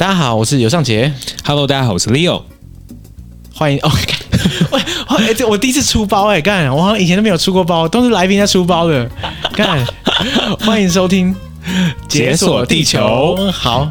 大家好，我是尤尚杰。 Hello， 大家好，我是 Leo。 欢迎哦！我第一次出包干！我好像以前都没有出过包，都是来宾在出包的。干，欢迎收听《 解锁地球》。 好。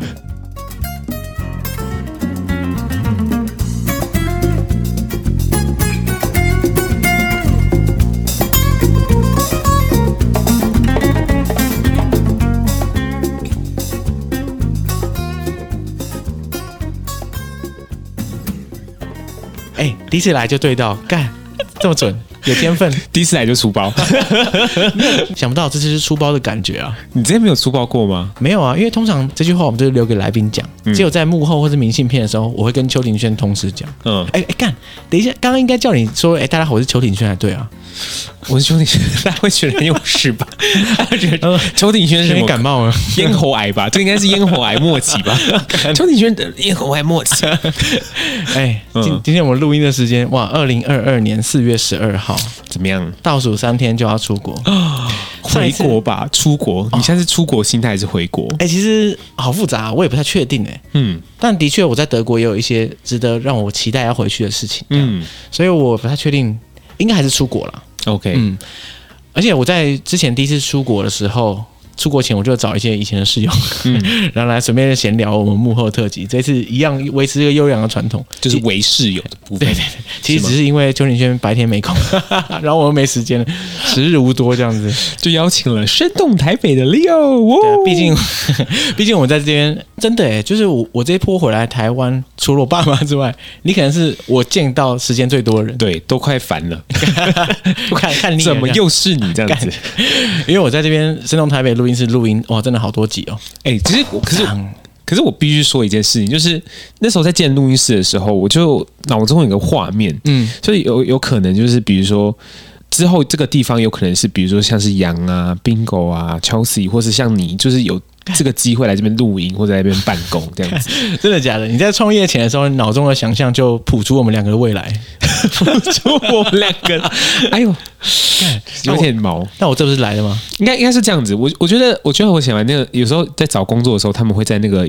第一次来就对到，干这么准，有天分。 第一次来就出包， 想不到这次是出包的感觉啊！ 你之前没有出包过吗？ 没有啊，因为通常这句话我们都是留给来宾讲，只有在幕后或是明信片的时候，我会跟邱庭轩同时讲。干，等一下，刚刚应该叫你说，大家好，我是邱庭轩才对啊。 我是邱庭轩，大家会觉得很有事吧？大家觉得邱庭轩是什么？ 感冒了， 咽喉癌吧？这应该是咽喉癌末期吧？邱庭轩的咽喉癌末期。 今天我们录音的时间，哇，2022年4月12号， 怎么样？ 倒数3天就要出国。 回国吧，出国。你现在是出国心态还是回国？ 其实好复杂，我也不太确定但的确我在德国也有一些值得让我期待要回去的事情。所以我不太确定，应该还是出国了。 OK， 而且我在之前第一次出国的时候，出国前我就找一些以前的室友，然后来顺便闲聊我们幕后特辑。这次一样维持这个优良的传统， 就是为室友的部分。 对，其实只是因为邱庭轩白天没空，然后我又没时间，时日无多这样子， 就邀请了生动台北的 Leo。 毕竟我在这边真的就是我这一波回来台湾，除了我爸妈之外，你可能是我见到时间最多的人。 对，都快烦了， 看你怎么又是你这样子？ 因为我在这边生动台北录音室录音，哇，真的好多集哦。 可是我必须说一件事情，就是那时候在建录音室的时候，我就脑中有一个画面，所以有可能就是比如说之后这个地方有可能是比如说像是杨啊、Bingo 啊、Chelsea， 或是像你，就是有这个机会来这边录音或者在这边办公这样子。 真的假的？你在创业前的时候，脑中的想象就谱出我们两个的未来， 谱出我们两个，哎呦，有点毛。 那我这不是来的吗？ 应该是这样子。我觉得我写完那个，有时候在找工作的时候，他们会在那个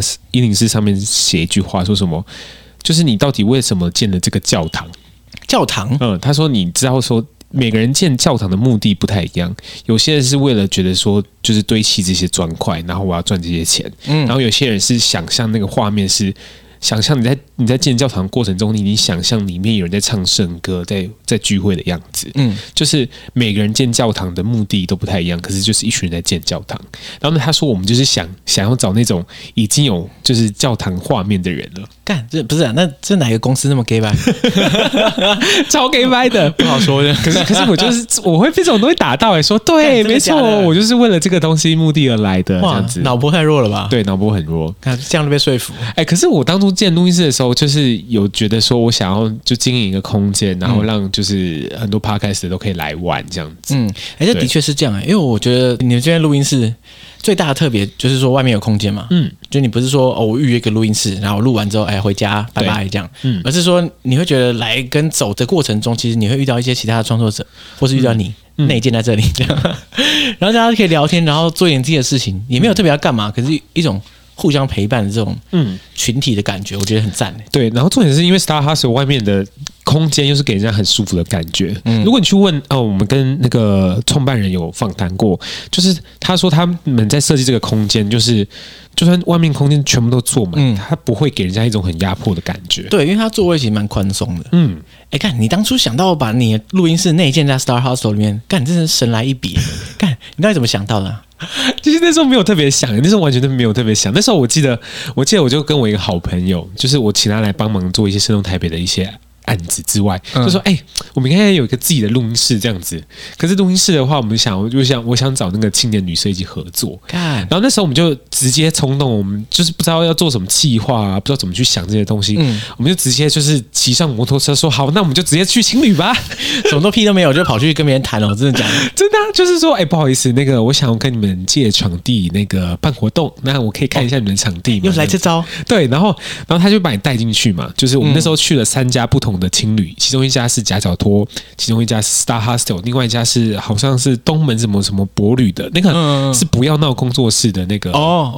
104上面写一句话，说什么？就是你到底为什么建了这个教堂？ 教堂？ 他说你知道说。每个人建教堂的目的不太一样，有些人是为了觉得说，就是堆砌这些砖块，然后我要赚这些钱，然后有些人是想象那个画面是。想象你在建教堂过程中，你已经想象里面有人在唱圣歌，在聚会的样子。就是每个人建教堂的目的都不太一样，可是就是一群人在建教堂。然后呢，他说我们就是想要找那种已经有就是教堂画面的人了。 干，这不是啊？那这哪个公司那么 gay 掰？ 超 gay 掰的， 不好说的。 可是我会被这种东西打到说对，没错，我就是为了这个东西目的而来的。这样子， 脑波太弱了吧？ 对，脑波很弱。 看这样就被说服。 可是我当初建录音室的时候，就是有觉得说我想要就经营一个空间，然后让就是很多 podcast 都可以来玩这样子。 这的确是这样因为我觉得你们这边录音室最大的特别就是说外面有空间嘛。就你不是说我预约一个录音室，然后录完之后回家拜拜这样。而是说你会觉得来跟走的过程中，其实你会遇到一些其他的创作者，或是遇到你。内建在这里，这样，然后大家可以聊天，然后做一点自己的事情，也没有特别要干嘛，可是一种互相陪伴的这种群体的感觉，我觉得很赞。 对，然后重点是因为 Star Hustle 外面的空间又是给人家很舒服的感觉。如果你去问我们跟那个创办人有访谈过，就是他说他们在设计这个空间，就是就算外面空间全部都坐满，他不会给人家一种很压迫的感觉。对， 因为他座位其实蛮宽松的。看你当初想到把你的录音室内建在 Star Hustle 里面，干，你真是神来一笔。干，你到底怎么想到的其实那时候没有特别想，那时候完全都没有特别想。那时候我记得我就跟我一个好朋友，就是我请他来帮忙做一些生动台北的一些案子之外，就说我们应该有一个自己的录音室这样子。可是录音室的话，我想找那个青年旅社一起合作。然后那时候我们就直接冲动，我们就是不知道要做什么企划啊，不知道怎么去想这些东西，我们就直接就是骑上摩托车说好，那我们就直接去青旅吧。 什么屁都没有，就跑去跟别人谈了，真的假的？ 真的就是说，不好意思，那个我想要跟你们借场地，那个办活动，那我可以看一下你们的场地吗？ 又来这招？ 对，然后他就把你带进去嘛，就是我们那时候去了3家不同的青旅，其中一家是夹脚拖，其中一家是 Star Hustle， 另外一家是好像是东门什么什么博旅的那个，是不要闹工作室的那个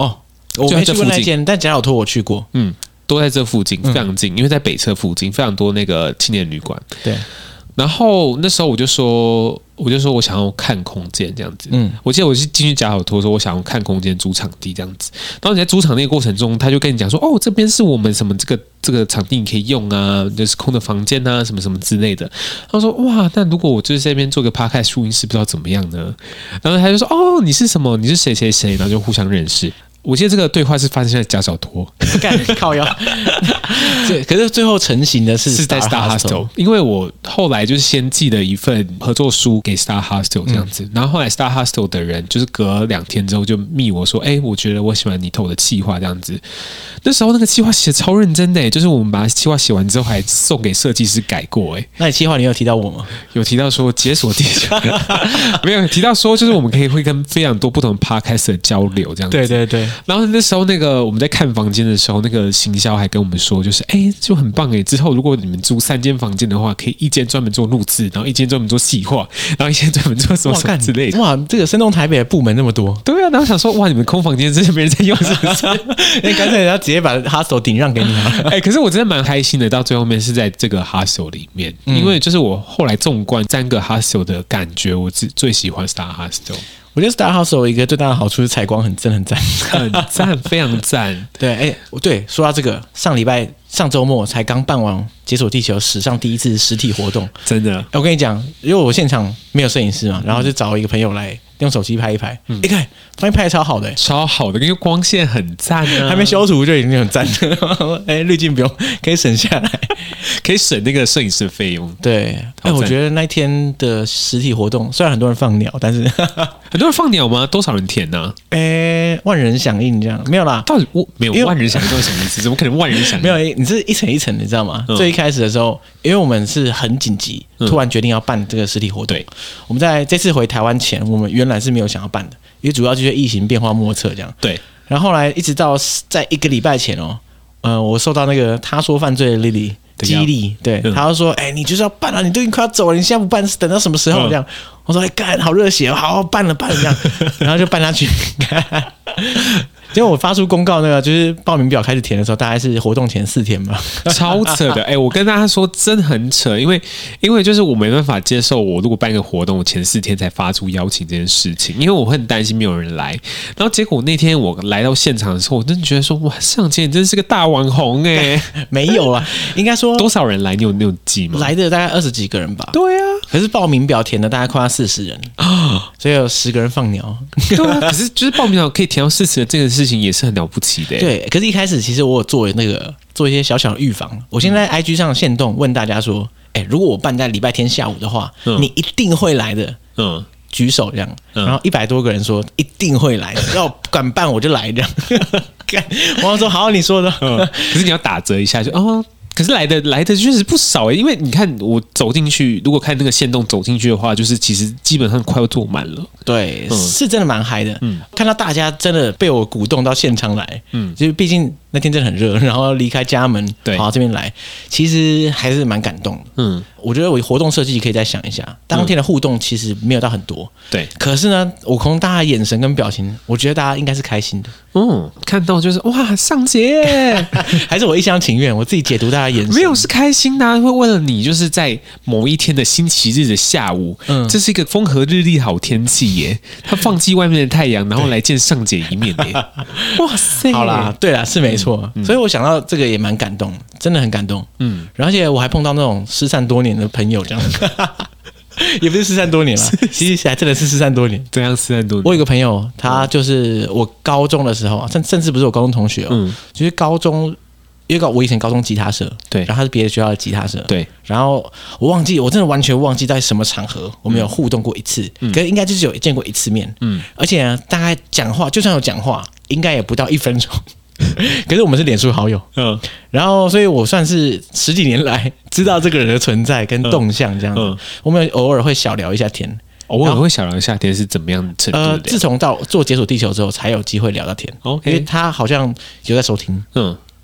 我没去过那间，但假老托我去过， 都在这附近，非常近，因为在北侧附近非常多那个青年旅馆。 对， 然后那时候我就说我想要看空间这样子。我记得我是进去假好托说，我想要看空间、租场地这样子。然后你在租场地的过程中，他就跟你讲说，这边是我们什么这个场地你可以用啊，就是空的房间啊，什么什么之类的。他说哇，那如果我就是在这边做个 podcast 录音室，不知道怎么样呢？然后他就说你是什么？你是谁谁谁？然后就互相认识。我记得这个对话是发生在假小托， 干靠腰。可是最后成型的是在 Star Hostel， 因为我后来就是先寄了一份合作书给 Star Hostel 这样子，然后后来 Star Hostel 的人就是隔2天之后就密我说，我觉得我喜欢你投的企划这样子。那时候那个企划写超认真的，就是我们把企划写完之后还送给设计师改过。 那你企划你有提到我吗？ 有提到说解锁地球，没有提到说就是我们会跟非常多不同的 podcast 交流这样子。 对对对。 然后那时候我们在看房间的时候，那个行销还跟我们说，就是就很棒之后如果你们租3间房间的话，可以1间专门做录制，然后1间专门做企划，然后1间专门做什么之类的。 哇，这个生动台北的部门那么多。 对啊，然后想说哇，你们空房间真的没人在用，是不是？ 干脆人家直接把 hostel 顶让给你了。 可是我真的蛮开心的，到最后面是在这个 hostel 里面，因为就是我后来纵观3个 hostel 的感觉，我最喜欢 Star Hostel。 我觉得 Star Hostel 有一个最大的好处是采光很赞， 很赞，非常赞。 对，对，说到这个，上周末才刚办完解锁地球史上第一次实体活动， 真的。 我跟你讲，因为我现场没有摄影师嘛，然后就找一个朋友来用手机拍一拍，看发现拍的超好的， 超好的，因为光线很赞啊， 还没修图就已经很赞了。滤镜不用，可以省下来， 可以省那个摄影师的费用。 对，我觉得那天的实体活动虽然很多人放鸟，但是很多人放鸟吗？多少人填呢？ 万人响应这样没有啦？ 到底没有万人响应是什么意思？怎么可能万人响应？ 没有，你是一层一层的，你知道吗？最一开始的时候，因为我们是很紧急，突然决定要办这个实体活动。我们在这次回台湾前，我们原来是没有想要办的，因为主要就是疫情变化莫测这样。 对。 然后后来一直到在1个礼拜前我受到那个他说犯罪的 Lily 激励，对，他就说，你就是要办啊，你都已经快要走了，你现在不办是等到什么时候这样？我说，干，好热血，好办了这样，然后就办下去。结果我发出公告，那个就是报名表开始填的时候，大概是活动前4天吧， 超扯的。我跟大家说，真的很扯，因为就是我没办法接受，我如果办一个活动，我前4天才发出邀请这件事情，因为我会很担心没有人来。然后结果那天我来到现场的时候，我真的觉得说，哇，上杰你真是个大网红没有啊，应该说多少人来？你有记吗？ 来的大概20几个人吧。 对啊， 可是报名表填的大概快要40人啊，所以有10个人放鸟。 对啊，可是就是报名表可以填到40人这个事情也是很了不起的。 对，可是一开始其实我有做一些小小的预防。我现在 IG 上限动问大家说，如果我办在礼拜天下午的话，你一定会来的。举手这样，然后100多个人说一定会来的，要敢办我就来这样。我说好，你说的。 可是你要打折一下就可是来的确实不少因为你看我走进去，如果看那个限动走进去的话，就是其实基本上快要坐满了。 对，是真的蛮嗨的。看到大家真的被我鼓动到现场来，就是毕竟那天真的很热，然后离开家门跑到这边来，其实还是蛮感动的。我觉得我活动设计可以再想一下，当天的互动其实没有到很多， 对。 可是呢，我从大家的眼神跟表情，我觉得大家应该是开心的。 看到就是哇，上节， 还是我一厢情愿，我自己解读大家眼神， 没有是开心的会为了你，就是在某一天的星期日的下午，这是一个风和日丽好天气耶，他放弃外面的太阳，然后来见上姐一面耶。哇塞， 好啦，对啦，是没错。所以我想到这个也蛮感动，真的很感动。而且我还碰到那种失散多年的朋友，这样。也不是失散多年了，其实还真的是失散多年。 这样失散多年。 我有一个朋友，他就是我高中的时候，甚至不是我高中同学就是高中，因为我以前高中吉他社， 对， 然后他是别的学校的吉他社， 对， 然后我真的完全忘记在什么场合我们有互动过一次，可是应该就是有见过1次面，而且呢，大概讲话，就算有讲话，应该也不到1分钟。可是我们是脸书好友，然后所以我算是10几年来知道这个人的存在跟动向这样子，我们偶尔会小聊一下天， 偶尔会小聊一下天是怎么样程度的？ 自从到做解锁地球之后，才有机会聊到天。因为他好像有在收听，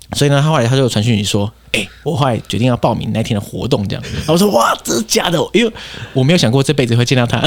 所以呢，他后来他就传讯息说：“我后来决定要报名那天的活动，这样。”然后我说：“哇，这是假的！”因为我没有想过这辈子会见到他。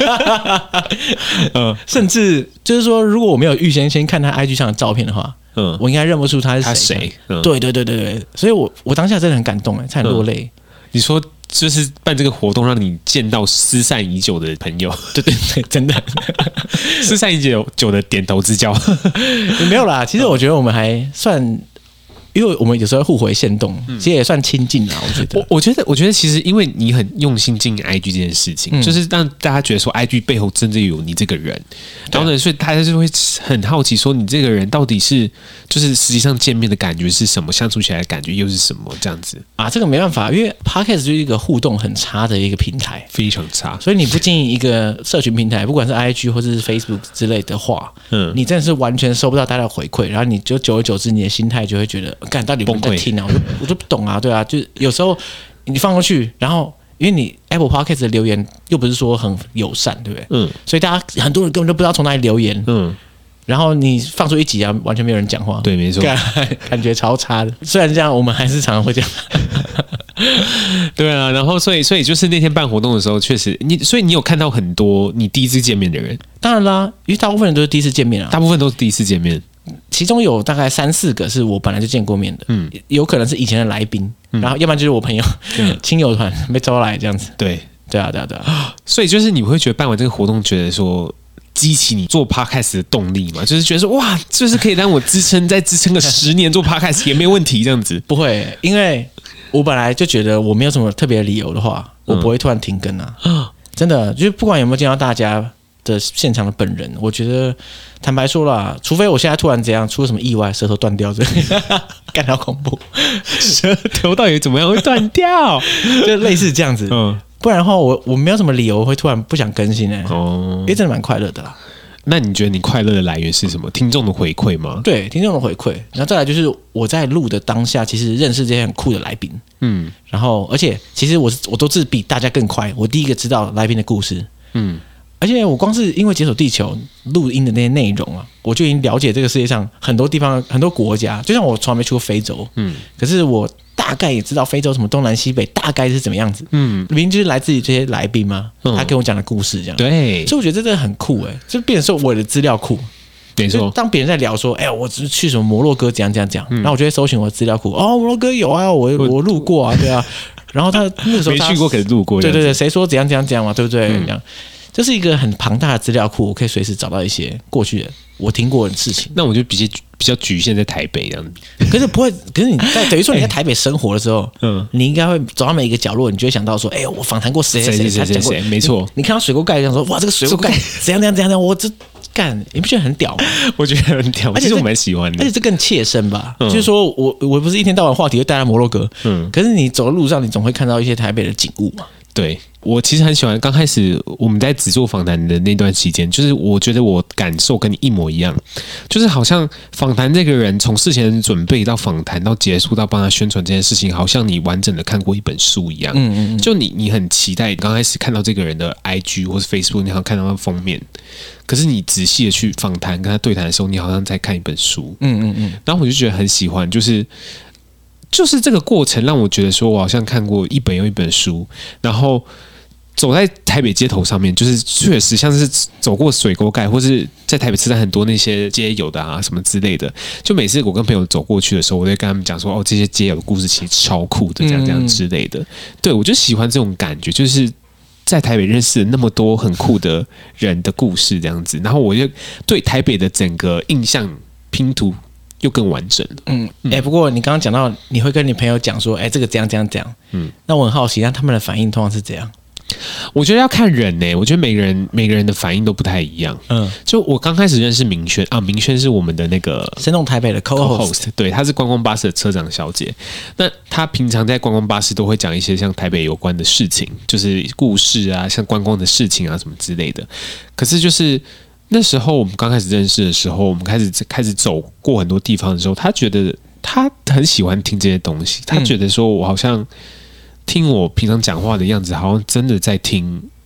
甚至就是说，如果我没有预先看他 IG 上的照片的话，我应该认不出他是谁。对，所以我当下真的很感动，差点落泪。 你说就是办这个活动，让你见到失散已久的朋友， 对，真的失散已久的点头之交， 也没有啦。其实我觉得我们还算，因为我们有时候互回限动，其实也算亲近啦。 我觉得其实因为你很用心经营 IG 这件事情，就是让大家觉得说 IG 背后真的有你这个人，然后呢，所以大家就会很好奇说你这个人到底是就是实际上见面的感觉是什么，相处起来的感觉又是什么这样子啊？这个没办法，因为 Podcast 就是一个互动很差的一个平台， 非常差。 所以你不经营一个社群平台，不管是 IG 或是 Facebook 之类的话，你真的是完全收不到大家的回馈，然后你就久而久之，你的心态就会觉得，干到底有没有在听啊？我就不懂啊，对啊，就有时候你放过去，然后因为你 Apple Podcast 的留言又不是说很友善，对不对？所以大家很多人根本就不知道从哪里留言，然后你放出一集啊，完全没有人讲话， 对，没错， 感觉超差的。虽然这样，我们还是常常会这样。 对啊，然后所以就是那天办活动的时候，确实所以你有看到很多你第一次见面的人。 当然啦，因为大部分人都是第一次见面啊， 大部分都是第一次见面。 其中有大概3-4个是我本来就见过面的，有可能是以前的来宾，然后要不然就是我朋友亲友团被招来这样子。对啊， 所以就是你会觉得办完这个活动，觉得说激起你做 podcast 的动力嘛？就是觉得说哇，就是可以让我再支撑个10年做 podcast 也没有问题这样子。 不会，因为我本来就觉得我没有什么特别的理由的话，我不会突然停更啊。真的，就是不管有没有见到大家的现场的本人，我觉得坦白说啦，除非我现在突然怎样出了什么意外，舌头断掉，干好恐怖， 舌头到底怎么样会断掉？ 就类似这样子。不然的话，我没有什么理由会突然不想更新因为真的蛮快乐的啦。 那你觉得你快乐的来源是什么？听众的回馈吗？ 对，听众的回馈。然后再来就是我在录的当下，其实认识这些很酷的来宾。然后而且其实我都是比大家更快，我第一个知道来宾的故事。而且我光是因为解锁地球录音的那些内容啊，我就已经了解这个世界上很多地方、很多国家。就像我从来没去过非洲，可是我大概也知道非洲什么东南西北大概是怎么样子。明明就是来自于这些来宾嘛，他跟我讲的故事这样。 对， 所以我觉得这真的很酷就变成说我的资料库。 没错， 当别人在聊说，我只是去什么摩洛哥怎样，然后我就会搜寻我的资料库。摩洛哥有啊，我路过啊，对啊。然后他那个时候没去过，可是路过。 对，谁说怎样嘛，对不对？这样。这是一个很庞大的资料库，我可以随时找到一些过去的我听过的事情。 那我就比较局限在台北这样子。 可是不会，可是你等于说你在台北生活的时候，你应该会走到每一个角落，你就会想到说，我访谈过谁，他讲过， 没错。 你看到水沟盖，想说，哇，这个水沟盖怎样，我这干，你不觉得很屌吗？ 我觉得很屌，其实我蛮喜欢的， 而且这更切身吧。就是说我不是一天到晚话题就带到摩洛哥，可是你走的路上，你总会看到一些台北的景物嘛。 对，我其实很喜欢刚开始我们在只做访谈的那段期间，就是我觉得我感受跟你一模一样，就是好像访谈这个人从事前准备到访谈到结束到帮他宣传这件事情，好像你完整的看过一本书一样。就你很期待刚开始看到这个人的 IG 或是 Facebook， 你好像看到他封面，可是你仔细的去访谈跟他对谈的时候，你好像在看一本书。然后我就觉得很喜欢，就是这个过程让我觉得说，我好像看过一本又一本书，然后走在台北街头上面，就是确实像是走过水沟盖，或是在台北吃到很多那些街友的啊什么之类的。就每次我跟朋友走过去的时候，我就跟他们讲说，这些街友的故事其实超酷的，这样之类的。对，我就喜欢这种感觉，就是在台北认识了那么多很酷的人的故事这样子，然后我就对台北的整个印象拼图又更完整了。 不过你刚刚讲到你会跟你朋友讲说，这个怎样，那我很好奇，那他们的反应通常是怎样？ 我觉得要看人我觉得每个人的反应都不太一样。就我刚开始认识明轩啊，明轩是我们的那个生动台北的 co-host， 对，她是观光巴士的车长小姐。那她平常在观光巴士都会讲一些像台北有关的事情，就是故事啊，像观光的事情啊什么之类的。可是就是那时候我们刚开始认识的时候，我们开始走过很多地方的时候，他觉得他很喜欢听这些东西，他觉得说我好像听我平常讲话的样子，好像真的在听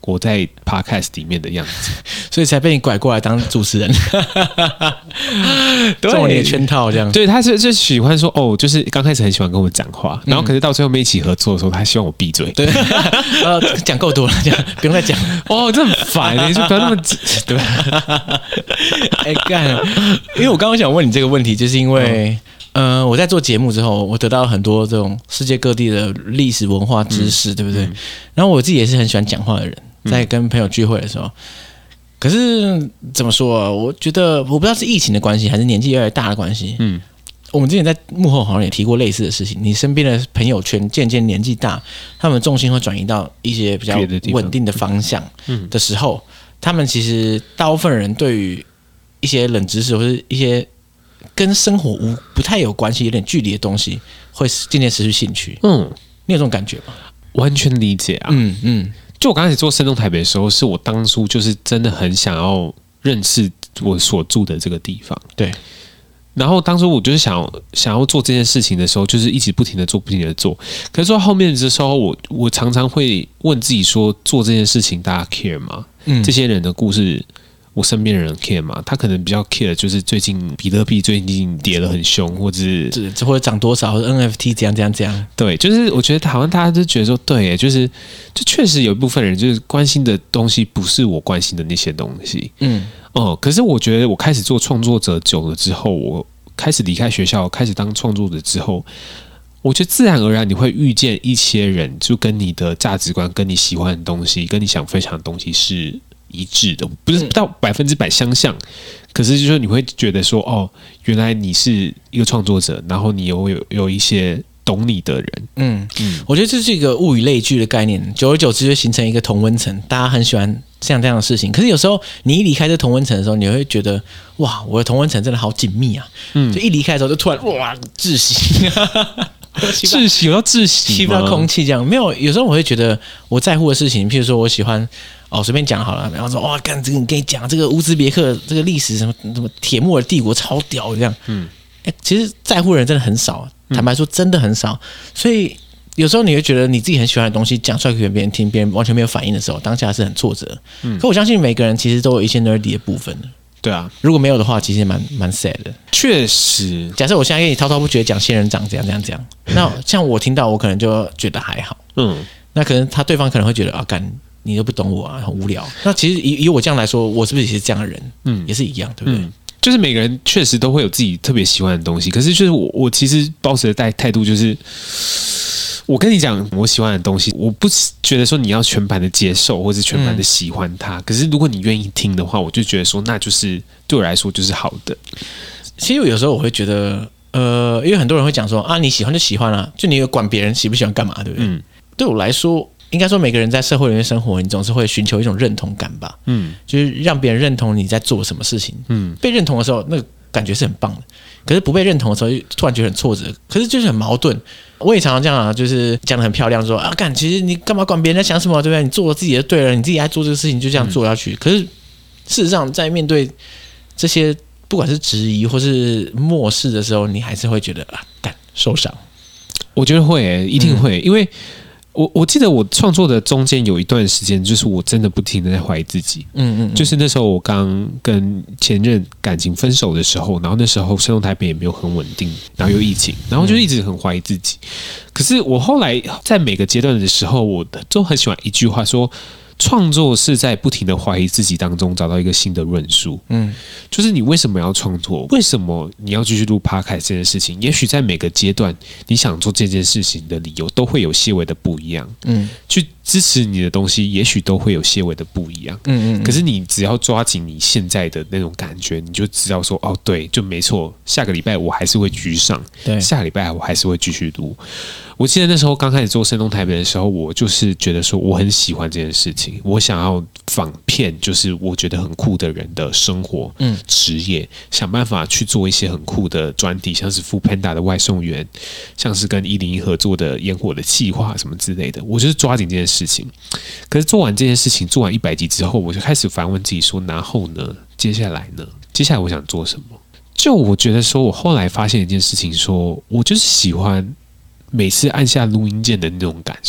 活在 podcast 里面的样子， 所以才被你拐过来当主持人，中了你的圈套这样。 对，他就喜欢说就是刚开始很喜欢跟我讲话，然后可是到最后我们一起合作的时候，他希望我闭嘴。 对，讲够多了，这样不用再讲。 这很烦，你就不要那么对。 干，因为我刚刚想问你这个问题，就是因为。我在做节目之后，我得到了很多这种世界各地的历史文化知识，对不对？然后我自己也是很喜欢讲话的人，在跟朋友聚会的时候。可是怎么说啊？我觉得我不知道是疫情的关系，还是年纪越来越大的关系。我们之前在幕后好像也提过类似的事情。你身边的朋友圈渐渐年纪大，他们的重心会转移到一些比较稳定的方向的时候，他们其实大部分人对于一些冷知识或是一些跟生活不太有关系、有点距离的东西，会渐渐失去兴趣。你有这种感觉吗？ 完全理解啊。就我刚开始做生动台北的时候，是我当初就是真的很想要认识我所住的这个地方。 对。 然后当初我就是想要做这件事情的时候，就是一直不停的做，不停的做。可是说后面的时候，我常常会问自己说，做这件事情大家 care 吗？这些人的故事。我身边的人 care 嘛，他可能比较 care 就是最近比特币最近跌得很凶，或者涨多少，或者 NFT 怎样。 对，就是我觉得好像大家都觉得说，对，就确实有一部分人就是关心的东西不是我关心的那些东西。可是我觉得我开始做创作者久了之后，我开始离开学校，开始当创作者之后，我觉得自然而然你会遇见一些人，就跟你的价值观、跟你喜欢的东西、跟你想分享的东西是一致的，不是到100%相像，可是就是你会觉得说，原来你是一个创作者，然后你有一些懂你的人。 我觉得这是一个物以类聚的概念，久而久之就形成一个同温层，大家很喜欢像这样的事情。可是有时候你一离开这同温层的时候，你会觉得哇，我的同温层真的好紧密啊！就一离开的时候，就突然哇窒息。 窒息，有到窒息， 吸不到空气这样。没有，有时候我会觉得我在乎的事情，譬如说我喜欢随便讲好了，然后说干这个，跟你讲这个乌兹别克这个历史什么铁木尔帝国超屌这样。其实在乎的人真的很少，坦白说真的很少。所以有时候你会觉得你自己很喜欢的东西讲出来给别人听，别人完全没有反应的时候，当下是很挫折。可我相信每个人其实都有一些 nerdy 的部分。 对啊， 如果没有的话，其实也蛮 sad 的。 确实， 假设我现在跟你滔滔不绝讲仙人掌怎样，那像我听到，我可能就觉得还好。那可能对方可能会觉得干你都不懂我啊，很无聊。那其实以我这样来说，我是不是也是这样的人？也是一样，对不对？ 就是每个人确实都会有自己特别喜欢的东西，可是就是我其实抱持的态度就是。我跟你讲，我喜欢的东西，我不觉得说你要全盘的接受，或是全盘的喜欢它。可是如果你愿意听的话，我就觉得说，那就是对我来说就是好的。 其实有时候我会觉得，因为很多人会讲说你喜欢就喜欢啦，就你有管别人喜不喜欢干嘛，对不对？对我来说，应该说每个人在社会里面生活，你总是会寻求一种认同感吧。就是让别人认同你在做什么事情。被认同的时候，那个感觉是很棒的。可是不被认同的时候，突然觉得很挫折。可是就是很矛盾。我也常常这样啊，就是讲得很漂亮，说其实你干嘛管别人在想什么，对不对？你做自己就对了，你自己爱做这个事情就这样做下去。可是事实上，在面对这些不管是质疑或是漠视的时候，你还是会觉得受伤。 我觉得会一定会，因为我记得我创作的中间有一段时间，就是我真的不停的在怀疑自己。就是那时候我刚跟前任感情分手的时候，然后那时候生动台北也没有很稳定，然后又疫情，然后就一直很怀疑自己。可是我后来在每个阶段的时候，我都很喜欢一句话说。创作是在不停的怀疑自己当中找到一个新的论述。就是你为什么要创作？为什么你要继续录 Podcast 这件事情？也许在每个阶段，你想做这件事情的理由都会有些微的不一样。去支持你的东西，也许都会有些微的不一样。可是你只要抓紧你现在的那种感觉，你就知道说，对，就没错。下个礼拜我还是会继续上，下个礼拜我还是会继续录。我记得那时候刚开始做生动台北的时候，我就是觉得说我很喜欢这件事情，我想要仿片，就是我觉得很酷的人的生活、职业，想办法去做一些很酷的专题，像是 Foodpanda 的外送员，像是跟101合作的烟火的企划什么之类的，我就是抓紧这件事情。可是做完这件事情，做完100集之后，我就开始反问自己说，然后呢？接下来呢？接下来我想做什么？就我觉得说，我后来发现一件事情说，我就是喜欢每次按下录音键的那种感受。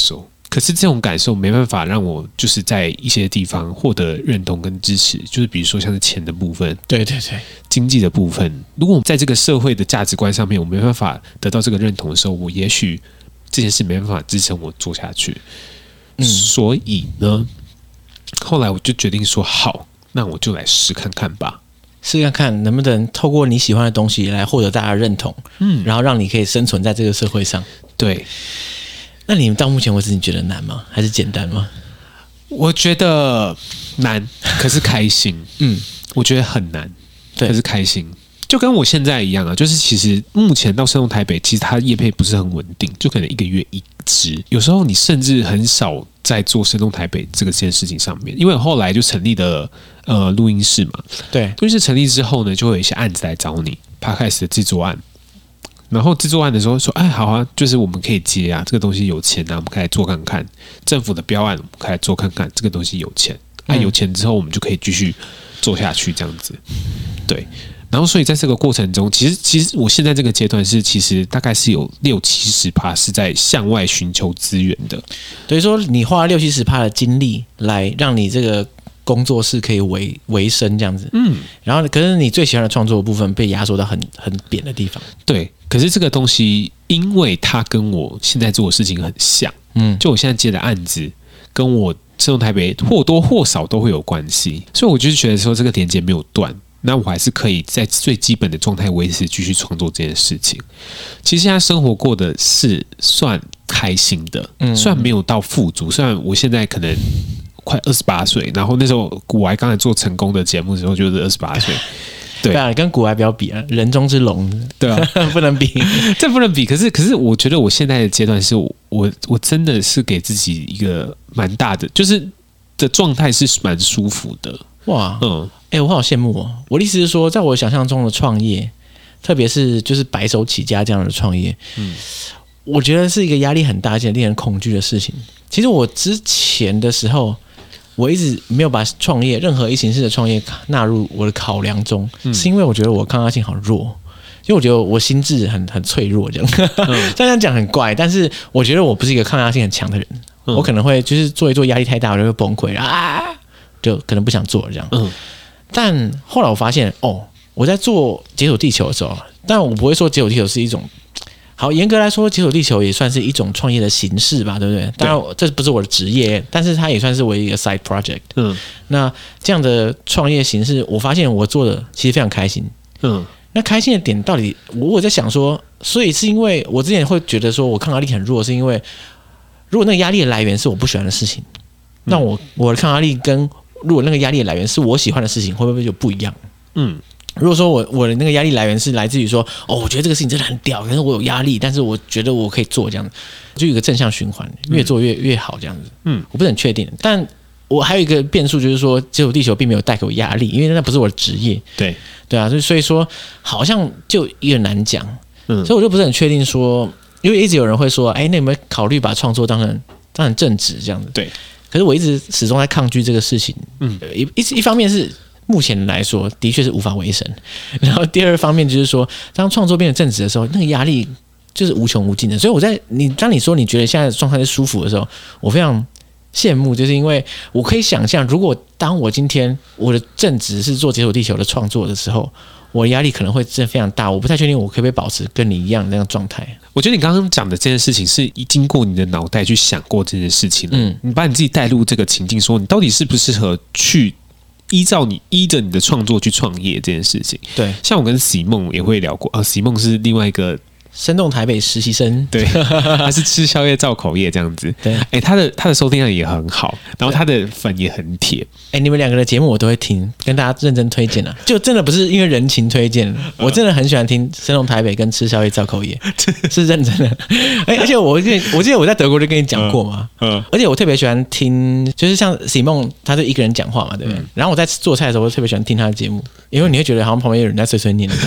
可是这种感受没办法让我就是在一些地方获得认同跟支持，就是比如说像是钱的部分， 对对对， 经济的部分。如果我在这个社会的价值观上面我没办法得到这个认同的时候，我也许这件事没办法支撑我做下去。所以呢，后来我就决定说，好，那我就来试看看吧。 试看看能不能透过你喜欢的东西来获得大家的认同，然后让你可以生存在这个社会上。 对。 那你们到目前为止，你觉得难吗？还是简单吗？ 我觉得难，可是开心。我觉得很难，可是开心。就跟我现在一样啊，就是其实目前到生动台北，其实它业配不是很稳定，就可能1个月1支。有时候你甚至很少在做生动台北这件事情上面，因为后来就成立了录音室嘛。 对， 录音室成立之后呢，就会有一些案子来找你 Podcast 的制作案。然后制作案的时候说，哎，好啊，就是我们可以接啊，这个东西有钱啊，我们可以来做看看。政府的标案，我们可以来做看看，这个东西有钱。有钱之后，我们就可以继续做下去，这样子。对。然后，所以在这个过程中，其实我现在这个阶段其实大概是有60-70%是在向外寻求资源的。 等于说，你花了60-70%的精力来让你这个工作室可以维生这样子。然后可是你最喜欢的创作的部分被压缩到很扁的地方。 对。可是这个东西，因为它跟我现在做的事情很像，就我现在接的案子跟我生动台北或多或少都会有关系，所以我就觉得说这个连接没有断，那我还是可以在最基本的状态维持继续创作这件事情。其实现在生活过的是算开心的，虽然没有到富足，虽然我现在可能快28岁，然后那时候古癌刚才做成功的节目的时候就是28岁。 对啊，跟古癌不要比啊，人中之龙， 对啊， 不能比， 这不能比。可是，我觉得我现在的阶段是我真的是给自己一个蛮大的，就是的状态是蛮舒服的。 哇，我好羡慕哦。我的意思是说，在我想象中的创业，特别是就是白手起家这样的创业，我觉得是一个压力很大、而且令人恐惧的事情。其实我之前的时候，我一直没有把创业任何一形式的创业纳入我的考量中，是因为我觉得我抗压性好弱，因为我觉得我心智很脆弱，这样这样讲很怪，但是我觉得我不是一个抗压性很强的人，我可能会就是做一做压力太大，我就会崩溃啊，就可能不想做了这样。但后来我发现，我在做解锁地球的时候，但我不会说解锁地球是一种。好，严格来说，解锁地球也算是一种创业的形式吧，对不对？当然，这不是我的职业，但是它也算是我一个 side project。那这样的创业形式，我发现我做的其实非常开心。那开心的点到底，我在想说，所以是因为我之前会觉得说我抗压力很弱，是因为如果那个压力的来源是我不喜欢的事情，那我的抗压力跟如果那个压力的来源是我喜欢的事情，会不会就不一样？如果说我的那个压力来源是来自于说，我觉得这个事情真的很屌，可是我有压力，但是我觉得我可以做这样子，就有一个正向循环，越做越好这样子。我不是很确定，但我还有一个变数就是说，解锁地球并没有带给我压力，因为那不是我的职业。对啊，所以说好像就有点难讲。所以我就不是很确定说，因为一直有人会说，那有没有考虑把创作当成正职这样子？ 对。 可是我一直始终在抗拒这个事情。一方面是。目前来说，的确是无法为生。然后第二方面就是说，当创作变成正职的时候，那个压力就是无穷无尽的。所以当你说你觉得现在的状态是舒服的时候，我非常羡慕，就是因为我可以想象，如果当我今天我的正职是做解锁地球的创作的时候，我的压力可能会真的非常大。我不太确定我可不可以保持跟你一样的那个状态。 我觉得你刚刚讲的这件事情是经过你的脑袋去想过这件事情的。你把你自己带入这个情境，说你到底适不适合去。依着你的创作去创业这件事情， 对， 像我跟喜梦也会聊过喜梦是另外一个生动台北实习生， 对，他是吃宵夜造口业这样子， 对， 他的收听量也很好，然后他的粉也很铁， 你们两个的节目我都会听，跟大家认真推荐啊，就真的不是因为人情推荐，我真的很喜欢听生动台北跟吃宵夜造口业，是认真的，而且我记得我在德国就跟你讲过嘛，而且我特别喜欢听，就是像喜梦他就一个人讲话嘛，对不对？然后我在做菜的时候，我特别喜欢听他的节目，因为你会觉得好像旁边有人在碎碎念的。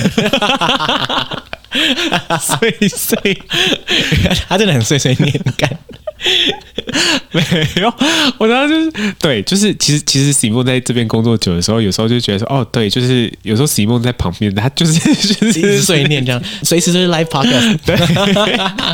碎， 他真的很碎碎念干。 没有，我当时就是对，就是其实喜梦在这边工作久的时候，有时候就觉得说，对，就是有时候喜梦在旁边，他就是一直碎念这样，随时都是 live podcast。 对。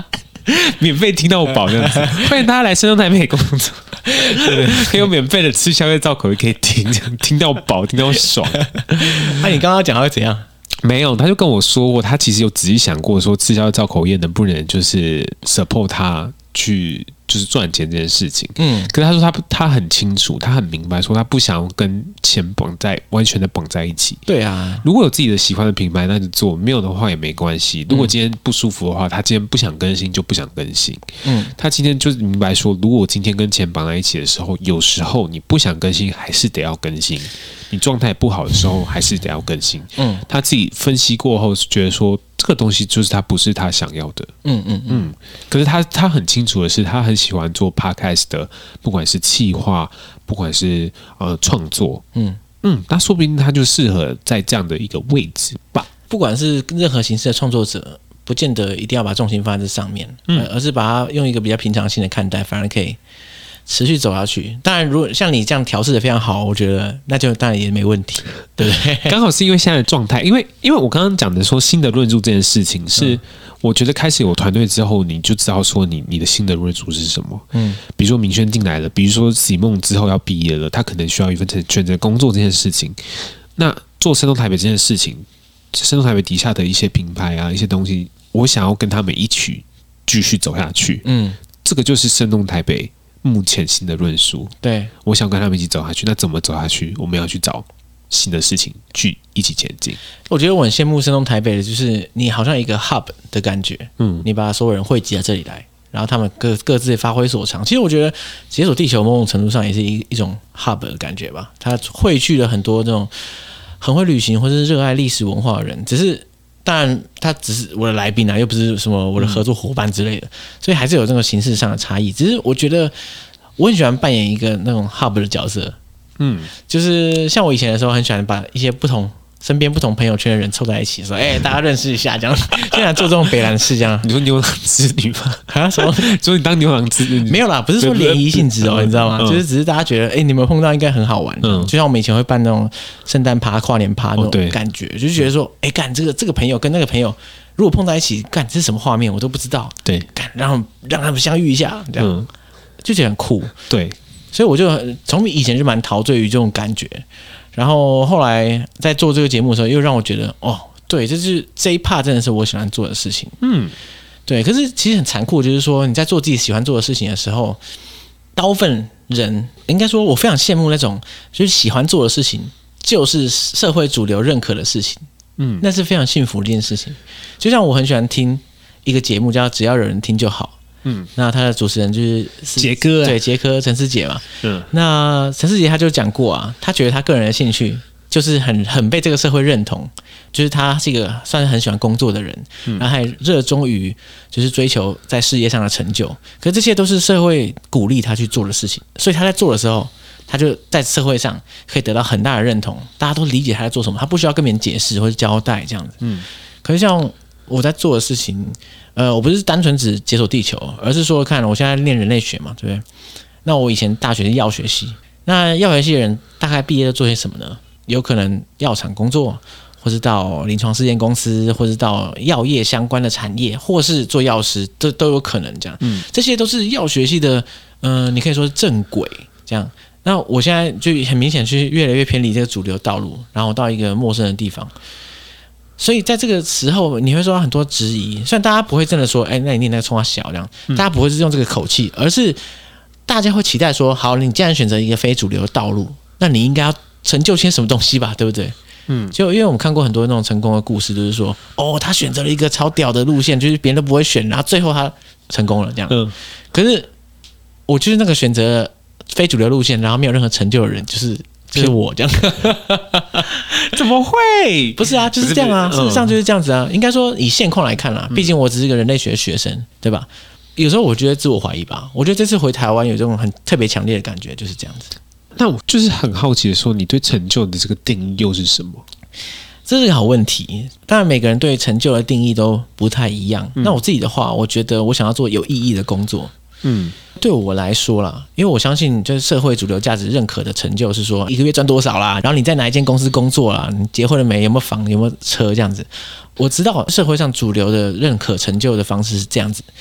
免费听到饱这样子，欢迎大家来深圳台北工作，对，可以有免费的吃宵夜造口业可以听，这样听到饱，听到爽。 你刚刚讲他会怎样？ 没有，他就跟我说过，他其实有仔细想过，说吃宵夜造口业能不能就是 support 他去就是赚钱这件事情。可是他说他很清楚，他很明白，说他不想要跟钱完全的绑在一起。 对啊， 如果有自己的喜欢的品牌，那就做；没有的话也没关系。如果今天不舒服的话，他今天不想更新就不想更新。他今天就是明白说，如果我今天跟钱绑在一起的时候，有时候你不想更新，还是得要更新。你状态不好的时候，还是得要更新。他自己分析过后，觉得说这个东西就是不是他想要的。可是他很清楚的是，他很喜欢做 podcast 的，不管是企划，不管是创作。那说不定他就适合在这样的一个位置吧。 不管是任何形式的创作者，不见得一定要把重心放在这上面，而是把它用一个比较平常心的看待，反而可以持续走下去。当然，如果像你这样调试的非常好，我觉得那就当然也没问题，对不对？ 刚好是因为现在的状态，因为我刚刚讲的说新的论述这件事情是，我觉得开始有团队之后，你就知道说你的新的论述是什么。比如说明轩进来了，比如说喜梦之后要毕业了，他可能需要一份选择工作这件事情。那做生动台北这件事情，生动台北底下的一些品牌啊，一些东西，我想要跟他们一起继续走下去。这个就是生动台北目前新的论述。对，我想跟他们一起走下去。那怎么走下去？我们要去找新的事情去一起前进。 我觉得我很羡慕生动台北的，就是你好像一个 hub 的感觉。你把所有人汇集到这里来，然后他们各自发挥所长。其实我觉得解锁地球某种程度上也是一种 hub 的感觉吧。它汇聚了很多这种很会旅行或是热爱历史文化的人，只是当然他只是我的来宾啊，又不是什么我的合作伙伴之类的，所以还是有这个形式上的差异。只是我觉得我很喜欢扮演一个那种 hub 的角色，就是像我以前的时候，很喜欢把一些身边不同朋友圈的人凑在一起，说：“大家认识一下，这样竟然做这种北兰事，这样。” 你说牛郎织女吗？ 啊？什么？ 说你当牛郎织女？ 没有啦，不是说联谊性质哦，你知道吗？就是只是大家觉得，你们碰到应该很好玩。就像我们以前会办那种圣诞趴、跨年趴那种感觉，就觉得说，干这个朋友跟那个朋友如果碰在一起，干这是什么画面我都不知道。对，干让他们相遇一下，这样就觉得很酷。对，所以我就从以前就蛮陶醉于这种感觉。然后后来在做这个节目的时候，又让我觉得，对，这一 part 真的是我喜欢做的事情。对。可是其实很残酷，就是说你在做自己喜欢做的事情的时候，大部分人应该说，我非常羡慕那种就是喜欢做的事情，就是社会主流认可的事情。那是非常幸福的一件事情。就像我很喜欢听一个节目叫《只要有人听就好》。那他的主持人就是杰哥，对，杰哥陈思杰嘛。那陈思杰他就讲过啊，他觉得他个人的兴趣就是很被这个社会认同，就是他是一个算是很喜欢工作的人，然后还热衷于就是追求在事业上的成就。可是这些都是社会鼓励他去做的事情，所以他在做的时候，他就在社会上可以得到很大的认同，大家都理解他在做什么，他不需要跟别人解释或者交代这样子。可是像我在做的事情，我不是单纯只解锁地球，而是说，看我现在念人类学嘛，对不对？那我以前大学是药学系，那药学系的人大概毕业都做些什么呢？有可能药厂工作，或是到临床试验公司，或是到药业相关的产业，或是做药师，这都有可能这样。这些都是药学系的，你可以说是正轨这样。那我现在就很明显去越来越偏离这个主流道路，然后到一个陌生的地方。所以在这个时候，你会受到很多质疑。虽然大家不会真的说，那你念那个冲他小这样，大家不会是用这个口气，而是大家会期待说，好，你既然选择一个非主流的道路，那你应该要成就些什么东西吧，对不对？就因为我们看过很多那种成功的故事，就是说，他选择了一个超屌的路线，就是别人都不会选，然后最后他成功了这样。可是我就是那个选择非主流路线，然后没有任何成就的人，就是我这样。 怎么会？ 不是啊，就是这样啊，事实上就是这样子啊。应该说以现况来看啦，毕竟我只是个人类学学生，对吧？有时候我觉得自我怀疑吧。我觉得这次回台湾有这种很特别强烈的感觉，就是这样子。 那我就是很好奇的说，你对成就的这个定义又是什么？ 这是个好问题。当然，每个人对成就的定义都不太一样。那我自己的话，我觉得我想要做有意义的工作。对我来说啦，因为我相信就是社会主流价值认可的成就是说一个月赚多少啦，然后你在哪一间公司工作啦，你结婚了没，有没有房，有没有车这样子。我知道社会上主流的认可成就的方式是这样子，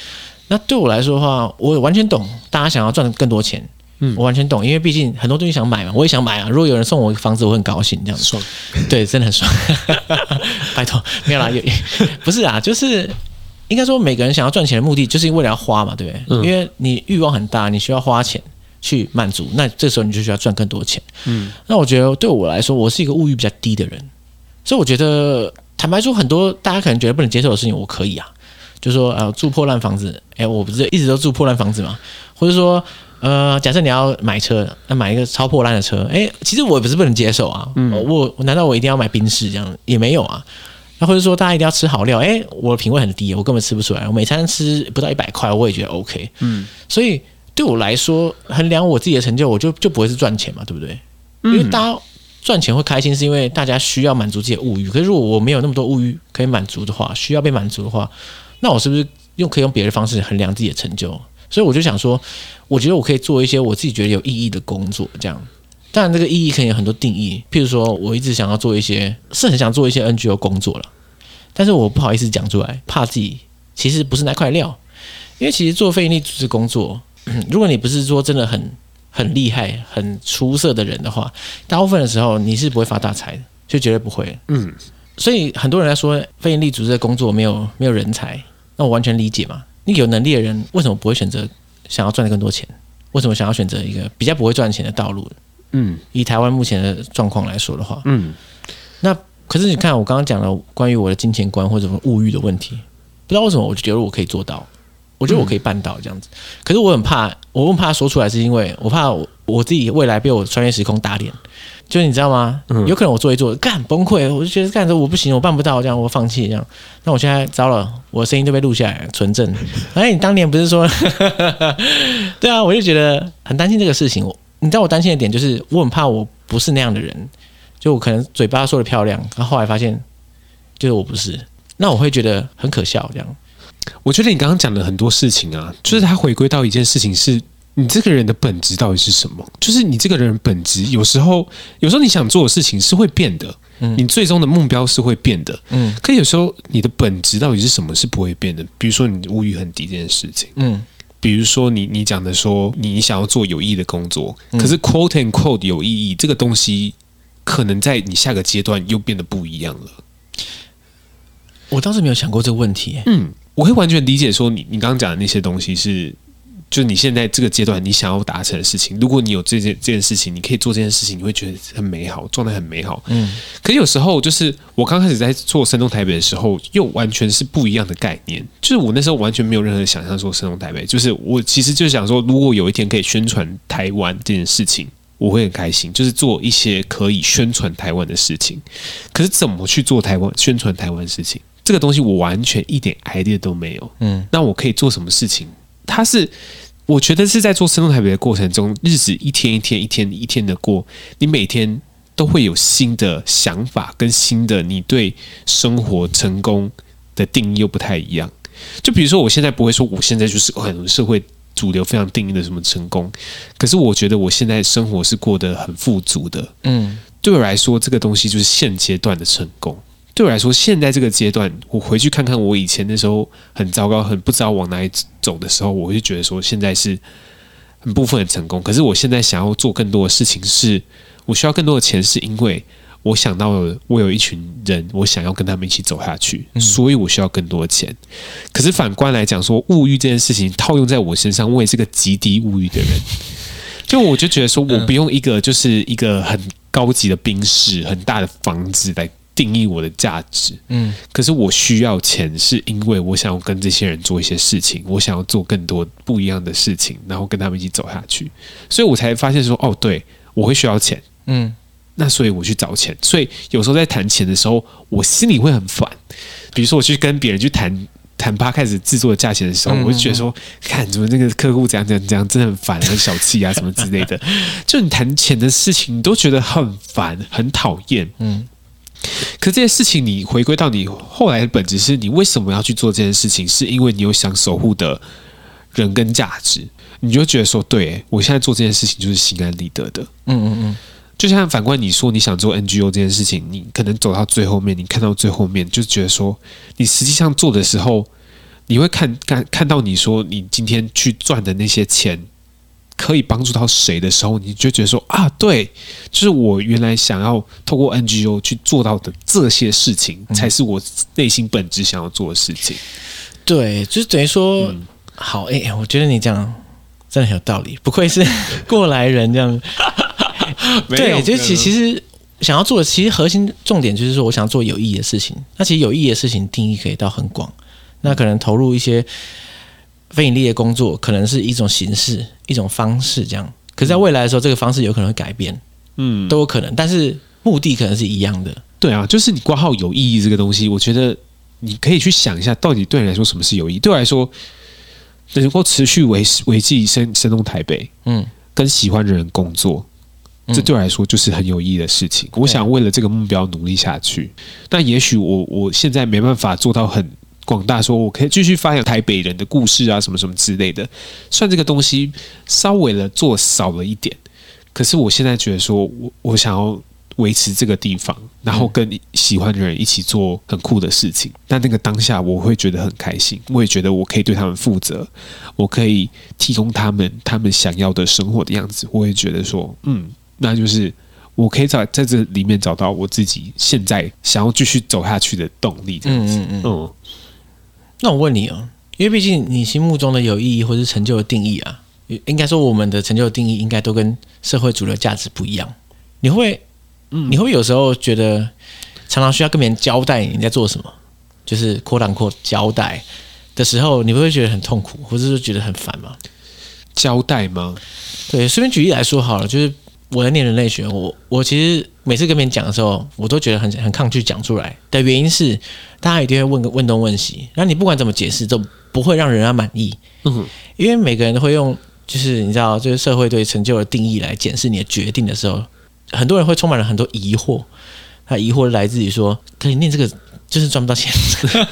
那对我来说的话，我完全懂大家想要赚更多钱。我完全懂，因为毕竟很多东西想买嘛，我也想买啊。如果有人送我房子，我很高兴，这样爽， 对，真的很爽。拜托，没有啦，不是啊，就是应该说每个人想要赚钱的目的，就是为了要花嘛，对不对？因为你欲望很大，你需要花钱去满足，那这时候你就需要赚更多钱。那我觉得对我来说，我是一个物欲比较低的人，所以我觉得坦白说，很多大家可能觉得不能接受的事情，我可以啊。就说住破烂房子，我不是一直都住破烂房子嘛，或者说。假设你要买车，那买一个超破烂的车，其实我也不是不能接受啊。我难道我一定要买宾士这样？也没有啊。那或者说大家一定要吃好料，我的品味很低，我根本吃不出来。我每餐吃不到100块，我也觉得 OK。所以对我来说，衡量我自己的成就，我就不会是赚钱嘛，对不对？因为大家赚钱会开心，是因为大家需要满足自己的物欲。可是如果我没有那么多物欲可以满足的话，需要被满足的话，那我是不是可以用别的方式衡量自己的成就？所以我就想说，我觉得我可以做一些我自己觉得有意义的工作，这样。当然，这个意义可能有很多定义，譬如说，我一直想要做一些，是很想做一些 NGO 工作了，但是我不好意思讲出来，怕自己其实不是那块料。因为其实做非营利组织工作，如果你不是说真的很厉害、很出色的人的话，大部分的时候你是不会发大财的，就绝对不会。所以很多人来说，非营利组织的工作没有人才，那我完全理解嘛。你有能力的人为什么不会选择想要赚得更多钱？为什么想要选择一个比较不会赚钱的道路？以台湾目前的状况来说的话，那可是你看我刚刚讲了关于我的金钱观或者什么物欲的问题，不知道为什么我就觉得我可以做到，我觉得我可以办到这样子。可是我很怕说出来，是因为我怕我自己未来被我穿越时空打脸。就是你知道吗？有可能我做一做，干崩溃，我就觉得干着我不行，我办不到，这样我放弃这样。那我现在糟了，我的声音都被录下来存证。你当年不是说？对啊，我就觉得很担心这个事情。你知道我担心的点就是，我很怕我不是那样的人，就我可能嘴巴说的漂亮，然后后来发现就是我不是，那我会觉得很可笑这样。 我觉得你刚刚讲的很多事情啊，就是它回归到一件事情是。你这个人的本质到底是什么？就是你这个人本质，有时候你想做的事情是会变的，你最终的目标是会变的，可有时候你的本质到底是什么是不会变的？比如说你物欲很低这件事情，比如说你讲的说你想要做有意义的工作，可是 quote and quote 有意义这个东西，可能在你下个阶段又变得不一样了。 我倒是没有想过这个问题。 我会完全理解说你刚刚讲的那些东西是。就是你现在这个阶段你想要达成的事情，如果你有这件事情，你可以做这件事情，你会觉得很美好，状态很美好。可是有时候就是我刚开始在做生动台北的时候，又完全是不一样的概念。就是我那时候完全没有任何想象说生动台北，就是我其实就想说，如果有一天可以宣传台湾这件事情，我会很开心，就是做一些可以宣传台湾的事情。可是怎么去做宣传台湾的事情，这个东西我完全一点 idea 都没有。那我可以做什么事情？我觉得是在做生动台北的过程中，日子一天一天的过，你每天都会有新的想法跟新的你对生活成功的定义又不太一样。就比如说我现在不会说我现在就是很社会主流非常定义的什么成功，可是我觉得我现在生活是过得很富足的。对我来说这个东西就是现阶段的成功。对我来说，现在这个阶段，我回去看看我以前那时候很糟糕、很不知道往哪里走的时候，我就觉得说，现在是很部分的成功。可是我现在想要做更多的事情是，我需要更多的钱，是因为我想到了我有一群人，我想要跟他们一起走下去，所以我需要更多的钱。可是反观来讲说，物欲这件事情套用在我身上，我也是个极低物欲的人。就我就觉得说，我不用一个就是一个很高级的宾士、很大的房子来定义我的价值，可是我需要钱，是因为我想要跟这些人做一些事情，我想要做更多不一样的事情，然后跟他们一起走下去，所以我才发现说，哦，对，我会需要钱，那所以我去找钱，所以有时候在谈钱的时候，我心里会很烦。比如说我去跟别人去谈 Podcast 制作的价钱的时候，我就觉得说，看怎么那个客户怎样，真的很烦，很小气啊，什么之类的。就你谈钱的事情，你都觉得很烦，很讨厌，可这件事情，你回归到你后来的本质是，你为什么要去做这件事情？是因为你有想守护的人跟价值，你就觉得说，对，我现在做这件事情就是心安理得的。就像反观你说你想做 NGO 这件事情，你可能走到最后面，你看到最后面，就觉得说，你实际上做的时候， 你会看到你说你今天去赚的那些钱可以帮助到谁的时候，你就觉得说啊，对，就是我原来想要透过 NGO 去做到的这些事情，才是我内心本质想要做的事情。 对，就是等于说，好，我觉得你这样真的很有道理，不愧是过来人这样。对，就其实想要做的，其实核心重点就是说，我想要做有意义的事情。那其实有意义的事情定义可以到很广，那可能投入一些非盈利的工作，可能是一种形式、一种方式这样。可是，在未来的时候，这个方式有可能会改变，都有可能，但是目的可能是一样的。 对啊，就是你挂号有意义这个东西，我觉得你可以去想一下，到底对你来说什么是有意义？对我来说，能够持续维系生动台北，跟喜欢的人工作，这对我来说就是很有意义的事情。我想为了这个目标努力下去。那也许我现在没办法做到很广大，说我可以继续发扬台北人的故事啊，什么什么之类的。虽然这个东西稍微的做少了一点，可是我现在觉得说我想要维持这个地方，然后跟喜欢的人一起做很酷的事情。但那个当下我会觉得很开心，我也觉得我可以对他们负责，我可以提供他们想要的生活的样子。我也觉得说，那就是我可以在这里面找到我自己现在想要继续走下去的动力。这样子， 那我问你哦，因为毕竟你心目中的有意义或是成就的定义啊，应该说我们的成就的定义应该都跟社会主流价值不一样。你会有时候觉得常常需要跟别人交代你在做什么，就是 quote unquote 交代的时候，你会觉得很痛苦，或者是觉得很烦吗？ 交代吗？ 对，随便举例来说好了，就是我在念人类学，我其实每次跟别人讲的时候，我都觉得很抗拒讲出来的原因是，大家一定会问东问西，然后你不管怎么解释都不会让人家满意，因为每个人都会用就是你知道，就是社会对成就的定义来检视你的决定的时候，很多人会充满了很多疑惑，他疑惑来自于说，可以念这个就是赚不到钱。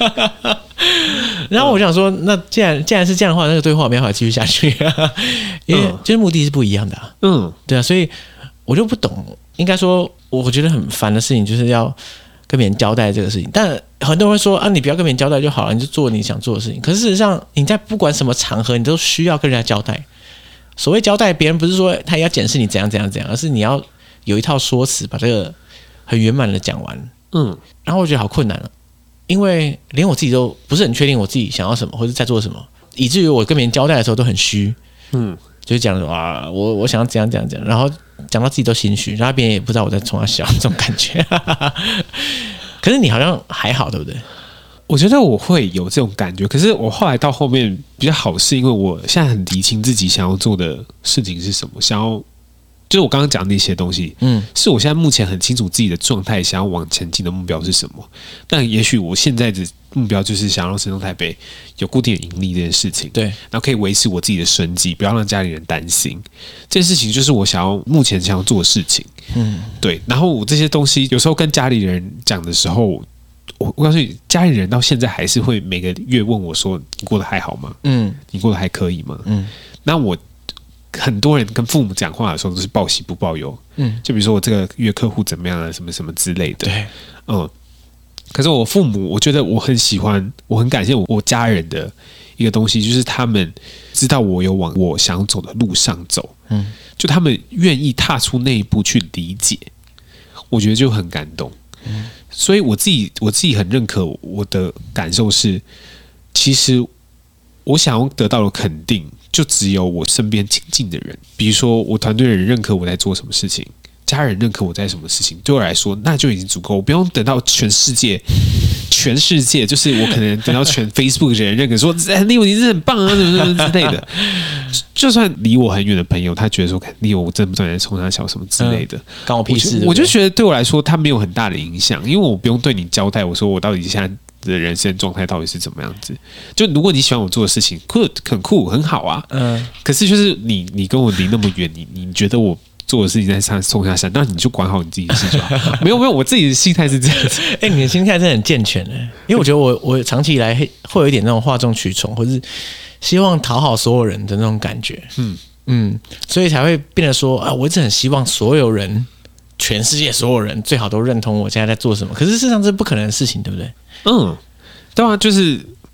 然后我想说，那既然是这样的话，那个对话没办法继续下去，因为就是目的是不一样的啊。对啊，所以我就不懂，应该说，我觉得很烦的事情就是要跟别人交代这个事情。但很多人会说啊，你不要跟别人交代就好了，你就做你想做的事情。可是事实上，你在不管什么场合，你都需要跟人家交代。所谓交代，别人不是说他也要检视你怎样，而是你要有一套说辞，把这个很圆满的讲完。然后我觉得好困难了。因为连我自己都不是很确定我自己想要什么或者在做什么，以至于我跟别人交代的时候都很虚，就是讲啊，我想要怎样，然后讲到自己都心虚，然后别人也不知道我在冲他笑，这种感觉。可是你好像还好，对不对？ 我觉得我会有这种感觉，可是我后来到后面比较好，是因为我现在很理清自己想要做的事情是什么，想要。就是我刚刚讲的那些东西，是我现在目前很清楚自己的状态，想要往前进的目标是什么。但也许我现在的目标就是想让神农台北有固定的盈利这件事情， 对， 然后可以维持我自己的生计，不要让家里人担心。这件事情就是我目前想要做的事情，对。然后我这些东西有时候跟家里人讲的时候，我告诉你，家里人到现在还是会每个月问我说：“你过得还好吗？你过得还可以吗？”那我。很多人跟父母讲话的时候都是报喜不报忧，就比如说我这个月客户怎么样啊，什么什么之类的， 对， 可是我父母，我觉得我很喜欢，我很感谢我家人的一个东西，就是他们知道我有往我想走的路上走，就他们愿意踏出那一步去理解，我觉得就很感动，所以我自己很认可我的感受是，其实我想要得到的肯定。就只有我身边亲近的人，比如说我团队的人认可我在做什么事情，家人认可我在什么事情，对我来说那就已经足够，我不用等到全世界，就是我可能等到全 Facebook 的人认可说，Leo 你是很棒啊，什么什么之类的。就算离我很远的朋友，他觉得说，Leo 我真不断在冲他笑什么之类的， 关我屁事。 我就觉得对我来说，他没有很大的影响，因为我不用对你交代，我说我到底现在。的人生状态到底是怎么样子？就如果你喜欢我做的事情，很酷，很好啊。可是就是你跟我离那么远，你觉得我做的事情在上冲下山，那你就管好你自己的事就好。没有，我自己的心态是这样子。 你的心态真的很健全因为我觉得我长期以来会有一点那种哗众取宠，或是希望讨好所有人的那种感觉。所以才会变得说啊，我一直很希望所有人。全世界所有人最好都认同我现在在做什么，可是事实上这是不可能的事情，对不对？ 对啊，就是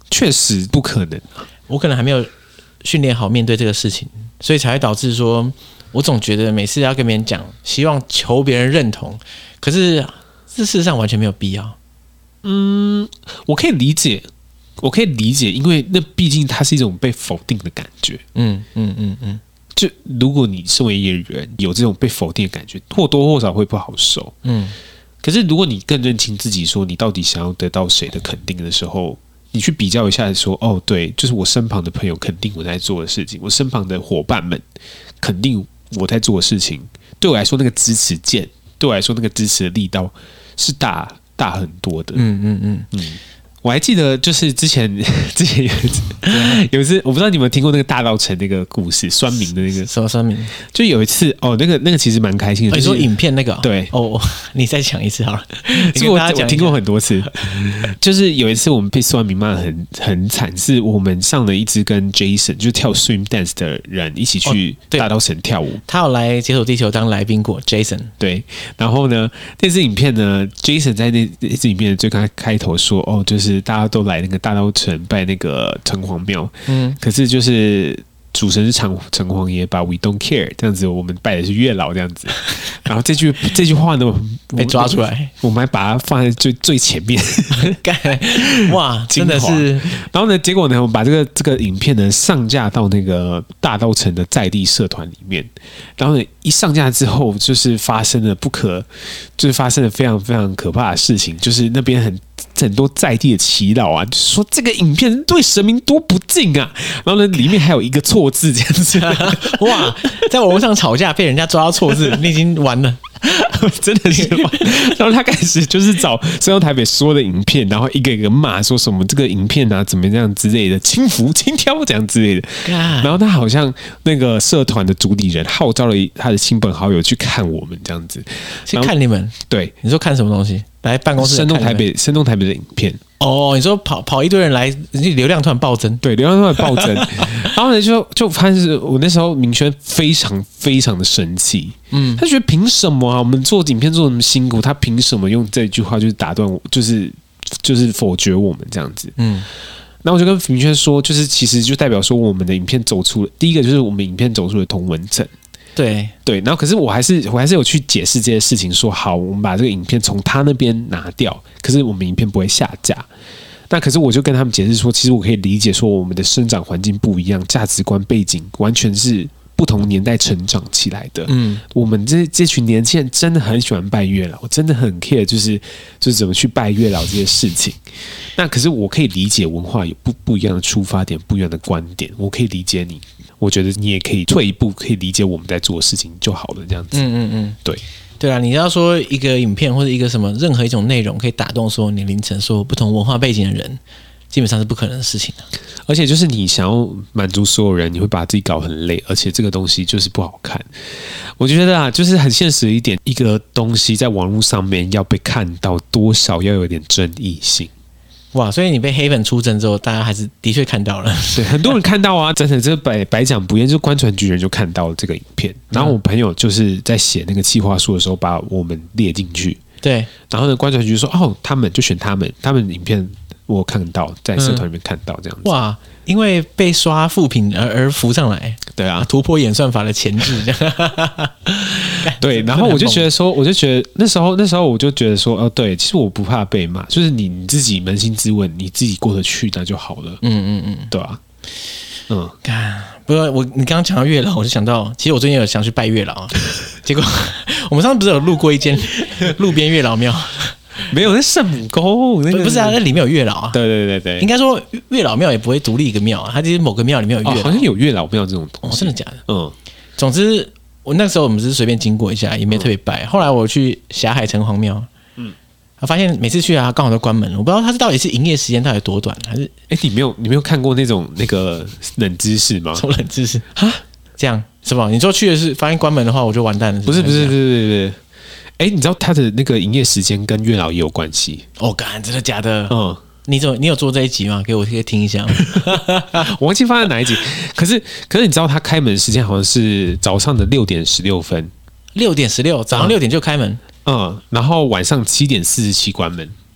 确实不可能。 我可能还没有训练好面对这个事情，所以才会导致说，我总觉得每次要跟别人讲，希望求别人认同，可是这事实上完全没有必要。 我可以理解，因为那毕竟它是一种被否定的感觉。就如果你身为一个人有这种被否定的感觉，或多或少会不好受。可是如果你更认清自己，说你到底想要得到谁的肯定的时候，你去比较一下说，哦，对，就是我身旁的朋友肯定我在做的事情，我身旁的伙伴们肯定我在做的事情，对我来说那个支持键，对我来说那个支持的力道是大很多的。我还记得，就是之前有一次，我不知道你们听过那个大稻埕那个故事，酸民的那个什么酸民？ 就有一次那个其实蛮开心的。 你说影片那个？ 对你再讲一次好了。 这个我听过很多次。就是有一次我们被酸民骂得很惨，是我们上了一支跟 Jason 就是跳 swim dance 的人一起去大稻埕跳舞。 他有来解锁地球当来宾过 Jason。 对，然后呢，那支影片呢 ，Jason 在那支影片的最开头说，就是大家都来那个大稻埕拜那个城隍庙，可是就是主神是城隍爷吧 ，We don't care 这样子，我们拜的是月老这样子。然后这句话呢被抓出来， 我们还把它放在最前面。 哇，真的是。 然后呢，结果呢，我们把这个影片呢上架到那个大稻埕的在地社团里面。然后呢，一上架之后，就是发生了非常非常可怕的事情，就是那边很多在地的祈祷啊，就是说这个影片对神明多不敬啊，然后呢，里面还有一个错字这样子。 哇，在网络上吵架被人家抓到错字，你已经完了。 真的是，然后他开始就是找中央台北所有的影片，然后一个一个骂，说什么这个影片啊怎么样之类的，轻浮轻佻这样之类的。然后他好像那个社团的主理人号召了他的亲朋好友去看我们这样子， 去看你们。 对， 你说看什么东西？来办公室生动台北的影片。 你说跑一堆人来，流量突然暴增。 对，流量突然暴增。然后呢，就发现是我那时候明轩非常非常的生气。他觉得凭什么啊？我们做影片做那么辛苦，他凭什么用这句话就是打断我，就是否决我们这样子？那我就跟明轩说，就是其实就代表说我们的影片走出了第一个，就是我们影片走出了同温层。对，然后可是我还是有去解释这些事情，说好，我们把这个影片从他那边拿掉，可是我们影片不会下架。那可是我就跟他们解释说，其实我可以理解说我们的生长环境不一样，价值观背景完全是不同年代成长起来的。我们这群年轻人真的很喜欢拜月老，我真的很 care，就是怎么去拜月老这些事情。那可是我可以理解文化有不一样的出发点，不一样的观点，我可以理解你。我觉得你也可以退一步，可以理解我们在做的事情就好了，这样子。对啊，你要说一个影片或者一个什么任何一种内容可以打动所有年龄层、所有不同文化背景的人，基本上是不可能的事情。 而且就是你想要满足所有人，你会把自己搞很累，而且这个东西就是不好看。我觉得就是很现实一点，一个东西在网络上面要被看到，多少要有点争议性。 哇，所以你被黑粉出征之后，大家还是的确看到了。 对，很多人看到啊，真的这百讲不厌，就观传局人就看到了这个影片。然后我朋友就是在写那个企划书的时候，把我们列进去。对，然后呢，观传局说他们就选他们影片我看到在社团里面看到这样子。哇， 因为被刷负评而浮上来。对啊，突破演算法的前置这样。 对，然后我就觉得那时候我就觉得说，对，其实我不怕被骂，就是你自己扪心自问，你自己过得去那就好了。对啊。不过你刚刚讲到月老，我就想到，其实我最近有想去拜月老，结果我们上次不是有路过一间路边月老庙。 没有，那圣母宫， 不是啊，那里面有月老啊。 对， 应该说月老庙也不会独立一个庙啊，它就是某个庙里面有月老， 好像有月老庙这种东西。 真的假的？总之我那时候我们只是随便经过一下，也没特别拜。后来我去霞海城隍庙，发现每次去啊，刚好都关门了。我不知道它到底是营业时间到底多短，还是你没有看过那个冷知识吗？ 什么冷知识啊？这样是吧？你说去的是发现关门的话，我就完蛋了。 不是。你知道他的那个营业时间跟月老也有关系？ 干，真的假的？你有做这一集吗？给我听一下。 我忘记放在哪一集。可是你知道他开门时间好像是早上的6点16分。 6点16，早上6点就开门。 然后晚上7点47关门。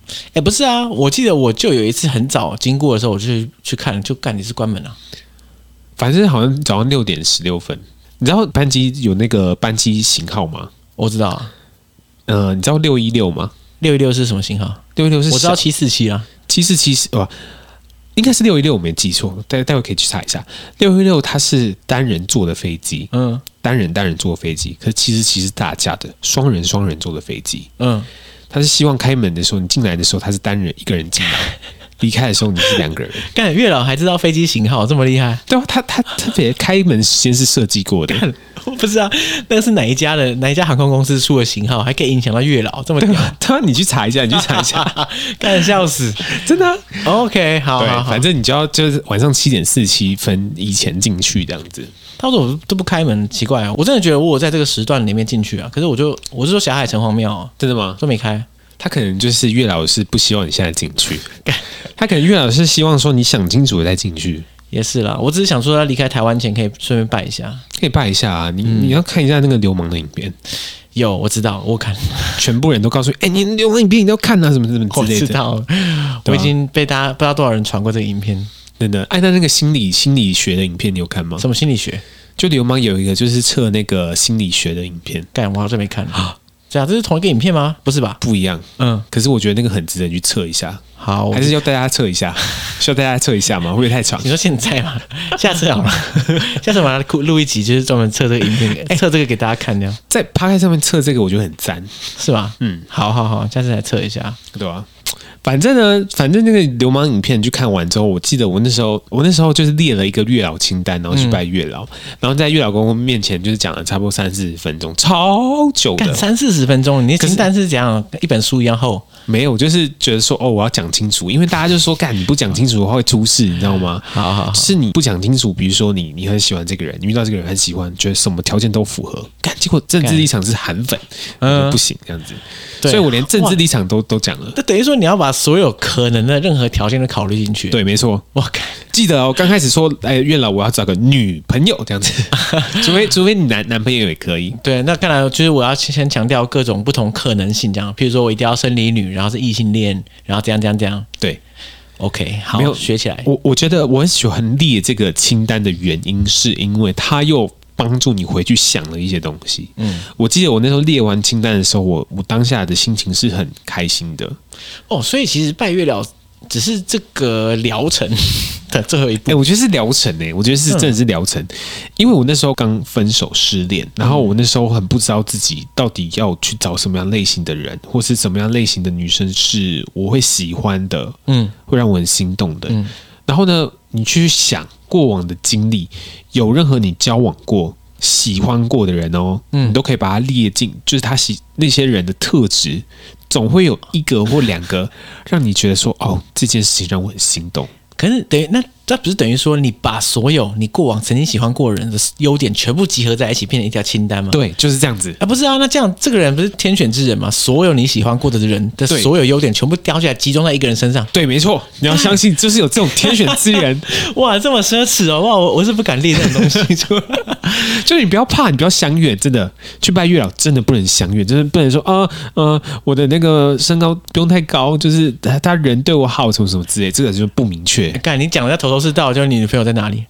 不是啊，我记得我就有一次很早经过的时候，我就去看，就干你是关门啊。 反正好像早上6:16，你知道班机有那个班机型号吗？ 我知道啊。 你知道616吗 ？616是什么型号 ？616是我知道747啊 ，747是应该是616，我没记错，待会可以去查一下。616它是单人坐的飞机，单人坐的飞机，可是747是大架的双人坐的飞机，他是希望开门的时候，你进来的时候他是单人一个人进来。离开的时候你是2个人， 干月老还知道飞机型号这么厉害？ 对啊，他特别开门时间是设计过的。 不是啊，那个是哪一家航空公司出的型号，还可以影响到月老这么屌？ 对，你去查一下， 干笑死， 真的、啊。 OK， 好， 反正你就是晚上7:47以前进去这样子。 他说我都不开门，奇怪啊！我真的觉得我有在这个时段里面进去啊，可是我是说霞海城隍庙啊， 真的吗？ 都没开。 他可能就是月老是不希望你现在进去，他可能月老是希望说你想清楚再进去。 也是啦，我只是想说，他离开台湾前可以顺便拜一下， 可以拜一下啊！你要看一下那个流氓的影片。 有，我知道，我看， 全部人都告诉你，你流氓影片你都要看啊，什么之类的。 我知道，我已经被大家不知道多少人传过这个影片。 真的，那个心理学的影片你有看吗？ 什么心理学？ 就流氓有一个就是测那个心理学的影片， 干，我好像没看啊。这是同一个影片吗？不是吧？ 不一样。可是我觉得那个很值得你去测一下。 好， 还是要带大家测一下，需要带大家测一下吗？会不会太长？ 你说现在吗？下次好了，下次我们录一集，就是专门测这个影片，测这个给大家看，这样在 Podcast 上面测这个，我觉得很赞， 是吧？好，下次来测一下， 对吧？反正那个流氓影片去看完之后，我记得我那时候就是列了一个月老清单，然后去拜月老，然后在月老公公面前就是讲了差不多30-40分钟，超久的 ，30-40分钟，你的清单是怎样？一本书一样厚？ 没有，就是觉得说我要讲清楚，因为大家就说你不讲清楚的话会出事，你知道吗？ 好， 是你不讲清楚，比如说你很喜欢这个人，你遇到这个人很喜欢，觉得什么条件都符合，结果政治立场是韩粉，不行这样子，所以我连政治立场都讲了。 那等于说你要把所有可能的任何条件都考虑进去。 对，没错。 我记得刚开始说，月老我要找个女朋友这样子，除非你男朋友也可以。 对，那看来就是我要先强调各种不同可能性，这样，譬如说我一定要生理女，然后是异性恋，然后这样。对 ，OK， 好，没有学起来。 我觉得我很喜欢列这个清单的原因，是因为它又帮助你回去想了一些东西。我记得我那时候列完清单的时候，我当下的心情是很开心的。 所以其实拜月老只是这个疗程的最后一步。 我觉得是疗程我觉得是真的是疗程，因为我那时候刚分手失恋，然后我那时候很不知道自己到底要去找什么样类型的人，或是什么样类型的女生是我会喜欢的，会让我很心动的。然后呢，你去想过往的经历，有任何你交往过、喜欢过的人你都可以把它列进，就是他那些人的特质，总会有1个或2个让你觉得说，这件事情让我很心动。 可是那不是等于说你把所有你过往曾经喜欢过的人的优点全部集合在一起，变成一条清单吗？ 对，就是这样子。 不是啊，那这样这个人不是天选之人吗？所有你喜欢过的人的所有优点全部叼起来集中在一个人身上。 对，没错，你要相信，就是有这种天选之人。 哇，这么奢侈哇，我是不敢列这种东西出来。 就你不要怕，你不要相怨，真的去拜月老真的不能相怨，就是不能说我的那个身高不用太高，就是他人对我好什么什么之类，这个就不明确。 干，你讲的头头是道，就是你女朋友在哪里？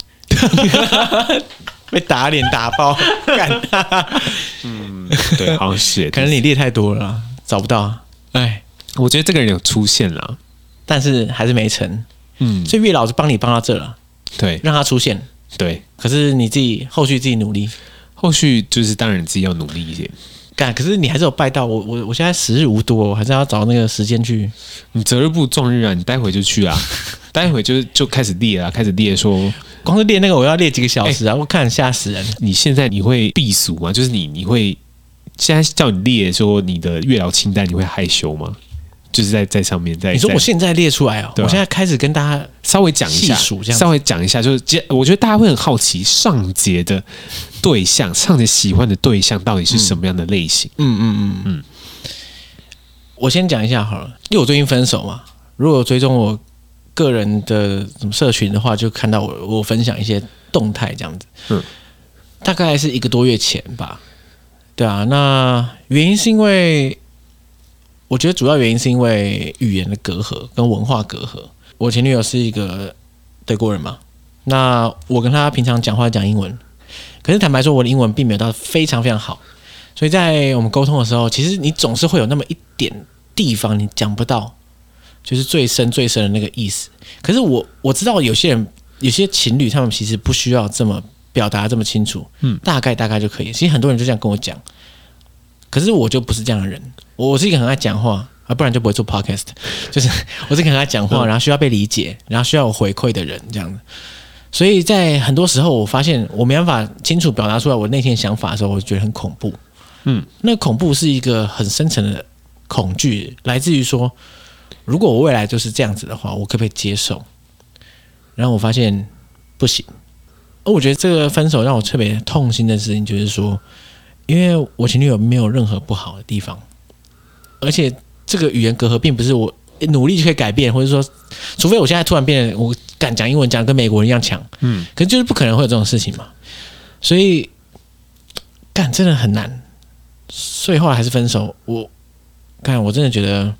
被打脸打爆，干。 对，好像是， 可能你列太多了，找不到。 我觉得这个人有出现了， 但是还是没成。所以月老是帮到这了， 对， 让他出现。 对， 可是你后续自己努力， 后续就是当然自己要努力一点。 干，可是你还是有拜到我现在时日无多，我还是要找那个时间去。 你择日不撞日啊，你待会就去啊，待会就开始列啊，开始列说， 光是列那个我要列几个小时啊，我看吓死人。 你现在你会避俗吗？就是你会现在叫你列说你的月老清单，你会害羞吗？就是在上面，你说我现在列出来我现在开始跟大家稍微讲一下，稍微讲一下，就是我觉得大家会很好奇上节的对象，上节喜欢的对象到底是什么样的类型？ 我先讲一下好了，因为我最近分手嘛，如果追踪我个人的什么社群的话，就看到我分享一些动态这样子。大概是1个多月前吧。对啊，那原因是因为我觉得主要原因是因为语言的隔阂跟文化隔阂。我前女友是一个德国人嘛，那我跟她平常讲话讲英文，可是坦白说我的英文并没有到非常非常好，所以在我们沟通的时候，其实你总是会有那么一点地方你讲不到，就是最深最深的那个意思。可是我知道有些人有些情侣他们其实不需要这么表达这么清楚，大概就可以。其实很多人就这样跟我讲，可是我就不是这样的人。我是一个很爱讲话啊，不然就不会做 podcast。就是我是一个很爱讲话，然后需要被理解，然后需要有回馈的人这样子。所以在很多时候，我发现我没办法清楚表达出来我内心的想法的时候，我觉得很恐怖。那个恐怖是一个很深层的恐惧，来自于说，如果我未来就是这样子的话，我可不可以接受？然后我发现不行。而我觉得这个分手让我特别痛心的事情，就是说，因为我前女友没有任何不好的地方，而且这个语言隔阂并不是我努力就可以改变，或者说，除非我现在突然变得我敢讲英文，讲跟美国人一样强，可是就是不可能会有这种事情嘛。所以，干真的很难。所以后来还是分手。我真的觉得，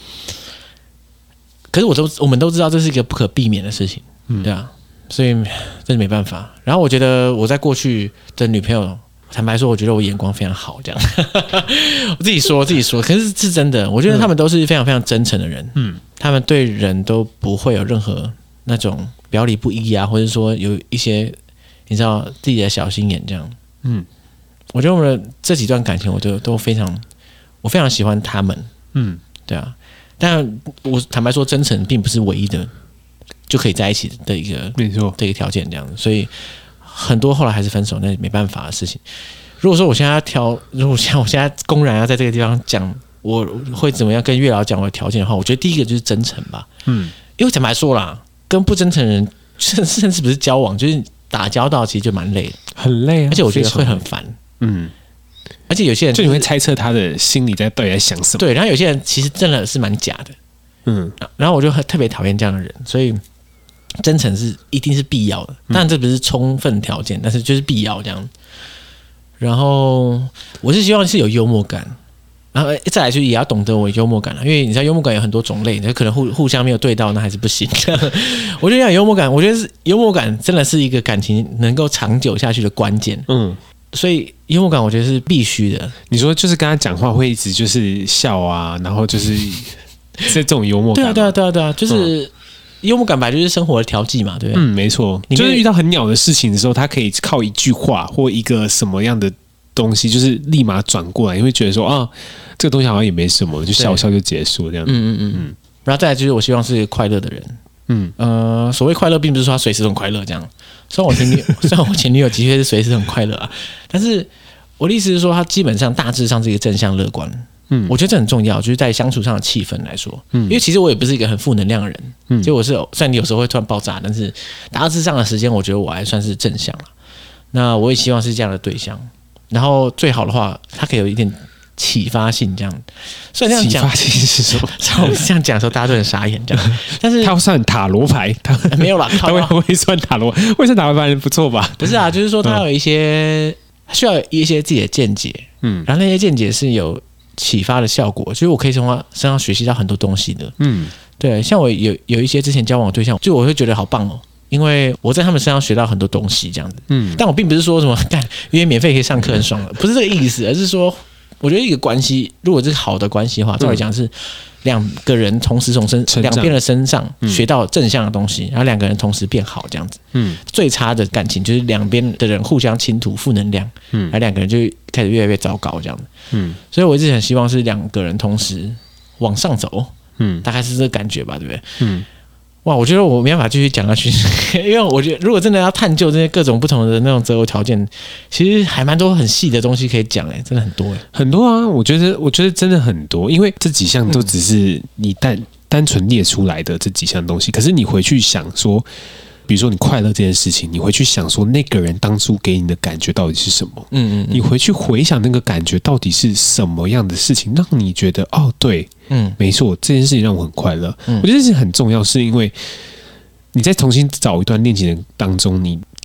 可是我们都知道这是一个不可避免的事情，对啊，所以真的没办法。然后我觉得我在过去的女朋友，坦白说，我觉得我眼光非常好，这样。我自己说，可是是真的。我觉得他们都是非常非常真诚的人，他们对人都不会有任何那种表里不一啊，或者说有一些你知道自己的小心眼这样，我觉得我们的这几段感情，我非常喜欢他们，对啊。但我坦白说，真诚并不是唯一的就可以在一起的一个没错的一个条件，这样子。所以很多后来还是分手，那没办法的事情。如果说我现在我现在公然要在这个地方讲我会怎么样跟月老讲我的条件的话，我觉得第一个就是真诚吧，因为坦白说啦，跟不真诚的人甚至不是交往，就是打交道，其实就蛮累的， 很累啊， 而且我觉得会很烦。而且有些人就你会猜测他的心里到底在想什么。 对，然后有些人其实真的是蛮假的。然后我就特别讨厌这样的人，所以真诚是一定是必要的。当然这不是充分条件，但是就是必要这样。然后我是希望是有幽默感，然后再来就是也要懂得我幽默感，因为你知道幽默感有很多种类，可能互相没有对到，那还是不行。我觉得要有幽默感，我觉得幽默感真的是一个感情能够长久下去的关键。所以幽默感我觉得是必须的。 你说就是跟他讲话会一直就是笑啊，然后就是这种幽默感。 对啊，就是幽默感本来就是生活的调剂嘛，对不对？ 没错。就是遇到很鸟的事情的时候，他可以靠一句话或一个什么样的东西，就是立马转过来，你会觉得说啊，这个东西好像也没什么，就笑笑就结束这样。 然后再来就是我希望是一个快乐的人。所谓快乐，并不是说他随时很快乐这样。虽然我前女友的确是随时很快乐啊，但是我的意思是说，他基本上大致上是一个正向乐观。我觉得这很重要，就是在相处上的气氛来说。因为其实我也不是一个很负能量的人，就我是虽然有时候会突然爆炸，但是大致上的时间，我觉得我还算是正向了。那我也希望是这样的对象，然后最好的话，他可以有一点启发性这样。虽然这样讲， 启发性是什么？ 我这样讲的时候，大家都很傻眼这样。但是他算塔罗牌，他没有啦， 他会算塔罗，会算塔罗牌不错吧？ 不是啊，就是说他有一些需要一些自己的见解，然后那些见解是有启发的效果，所以我可以从他身上学习到很多东西的。对，像我有一些之前交往的对象，就我会觉得好棒哦。因为我在他们身上学到很多东西，这样子。但我并不是说什么干，因为免费可以上课很爽了，不是这个意思，而是说，我觉得一个关系，如果是好的关系的话，照理讲是两个人同时从两边的身上学到正向的东西，然后两个人同时变好，这样子。最差的感情就是两边的人互相倾吐负能量，然后两个人就开始越来越糟糕，这样子。所以我一直很希望是两个人同时往上走，大概是这个感觉吧，对不对？哇，我觉得我没办法继续讲下去，因为我觉得如果真的要探究这些各种不同的那种择偶条件，其实还蛮多很细的东西可以讲，真的很多很多啊！我觉得真的很多，因为这几项都只是你单纯列出来的这几项东西，可是你回去想说，比如说你快乐这件事情，你回去想说那个人当初给你的感觉到底是什么？你回去回想那个感觉到底是什么样的事情，让你觉得哦，对。没错，这件事情让我很快乐。我觉得这是很重要，是因为你在重新找一段恋情的当中，你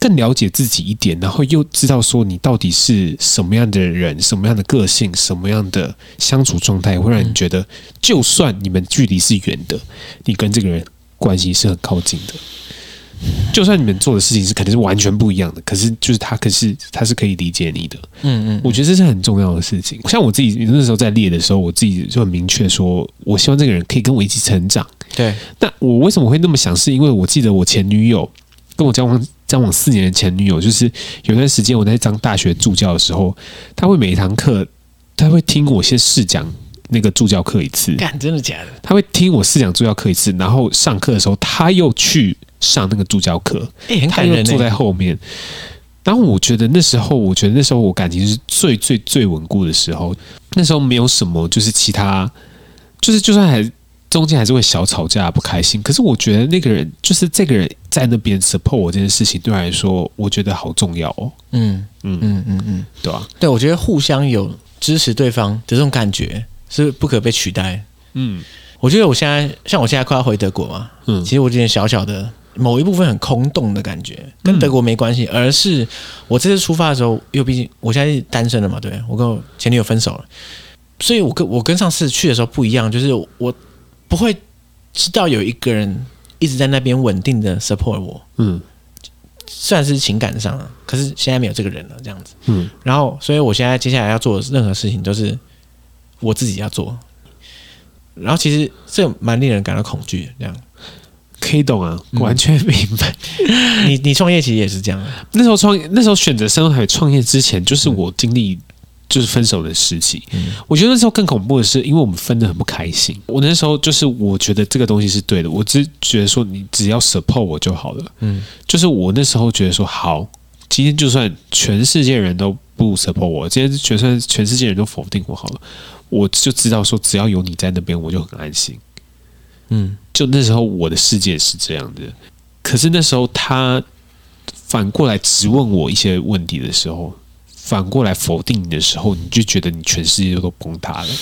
更了解自己一点，然后又知道说你到底是什么样的人，什么样的个性，什么样的相处状态，会让你觉得，就算你们距离是远的，你跟这个人关系是很靠近的。就算你们做的事情是肯定是完全不一样的，可是就是他是可以理解你的。我觉得这是很重要的事情。像我自己那时候在列的时候，我自己就很明确说，我希望这个人可以跟我一起成长。 对， 那我为什么会那么想？是因为我记得我前女友跟我交往4年的前女友，就是有段时间我在当大学助教的时候，她会每一堂课，她会听我先试讲那个助教课一次。 干，真的假的？ 她会听我试讲助教课一次，然后上课的时候，她又去上那个助教课， 很感人， 她又坐在后面。然后我觉得那时候我感情是最稳固的时候。那时候没有什么，就是其他，就算还中间还是会小吵架不开心，可是我觉得那个人就是这个人在那边 support 我这件事情，对我来说我觉得好重要哦。对吧？ 对，我觉得互相有支持对方的这种感觉是不可被取代。我觉得我现在快要回德国嘛，其实我有点小小的某一部分很空洞的感觉，跟德国没关系，而是我这次出发的时候，因为毕竟我现在是单身了嘛，对，我跟我前女友分手了，所以我跟上次去的时候不一样，就是我不会知道有一个人一直在那边稳定的 support 我，虽然是情感上啊，可是现在没有这个人了，这样子，然后所以我现在接下来要做的任何事情都是我自己要做，然后其实这蛮令人感到恐惧的，这样可以懂啊，完全明白。 你创业其实也是这样的， 那时候选择山东台北创业之前，就是我经历就是分手的时期。我觉得那时候更恐怖的是，因为我们分得很不开心。我那时候就是我觉得这个东西是对的，我只觉得说你只要 support 我就好了。就是我那时候觉得说好，今天就算全世界人都不 support 我，今天就算全世界人都否定我好了，我就知道说只要有你在那边，我就很安心。就那时候我的世界是这样的，可是那时候他反过来质问我一些问题的时候，反过来否定你的时候，你就觉得你全世界都崩塌了。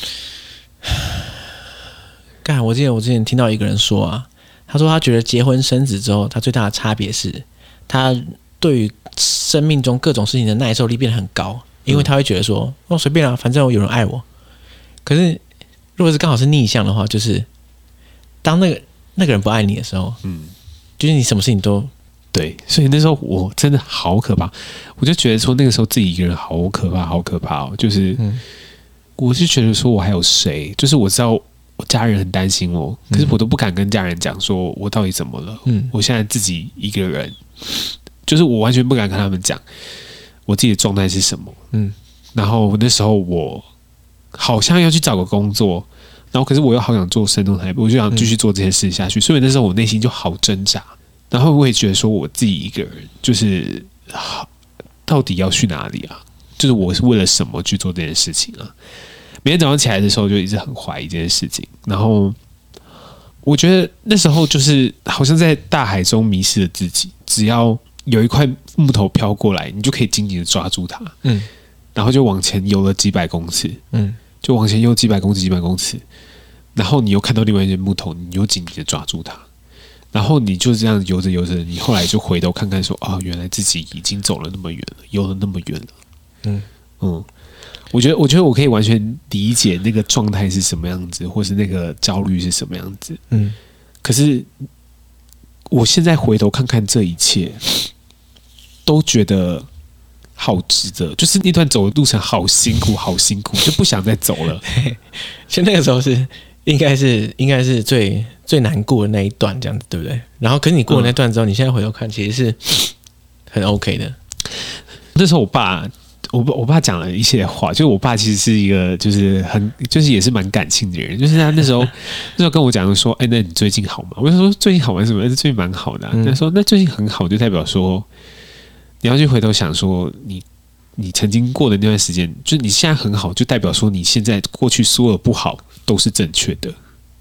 干，我记得我之前听到一个人说啊，他说他觉得结婚生子之后，他最大的差别是，他对于生命中各种事情的耐受力变得很高，因为他会觉得说，哦随便啊，反正有人爱我。可是如果是刚好是逆向的话，就是当那个人不爱你的时候，就是你什么事情都对，所以那时候我真的好可怕，我就觉得说那个时候自己一个人好可怕，好可怕哦。就是我是觉得说我还有谁，就是我知道我家人很担心我，可是我都不敢跟家人讲说我到底怎么了。我现在自己一个人，就是我完全不敢跟他们讲我自己的状态是什么。然后那时候我好像要去找个工作。然后，可是我又好想做山东台北，我就想继续做这些事下去，所以那时候我内心就好挣扎。然后我也觉得说，我自己一个人就是到底要去哪里啊？就是我是为了什么去做这件事情啊？每天早上起来的时候，就一直很怀疑这件事情。然后我觉得那时候就是好像在大海中迷失了自己，只要有一块木头飘过来，你就可以紧紧的抓住它，然后就往前游了几百公尺，就往前游几百公尺。然后你又看到另外一件木头，你又紧紧的抓住它，然后你就这样游着，你后来就回头看看说，啊，原来自己已经走了那么远了，游了那么远了。我觉得我可以完全理解那个状态是什么样子，或是那个焦虑是什么样子。可是我现在回头看看这一切，都觉得好值得，就是那段走的路程好辛苦，就不想再走了。 就那个时候应该是最难过的那一段，这样子对不对？然后可是你过了那段之后，你现在回头看，其实是很 OK 的。 那时候我爸讲了一些话，就是我爸其实是一个就是也是蛮感性的人，就是他那时候跟我讲说，那你最近好吗？我就说最近好玩什么？最近蛮好的。他说那最近很好，就代表说你要去回头想说你曾经过的那段时间，就是你现在很好，就代表说你现在过去所有不好都是正确的。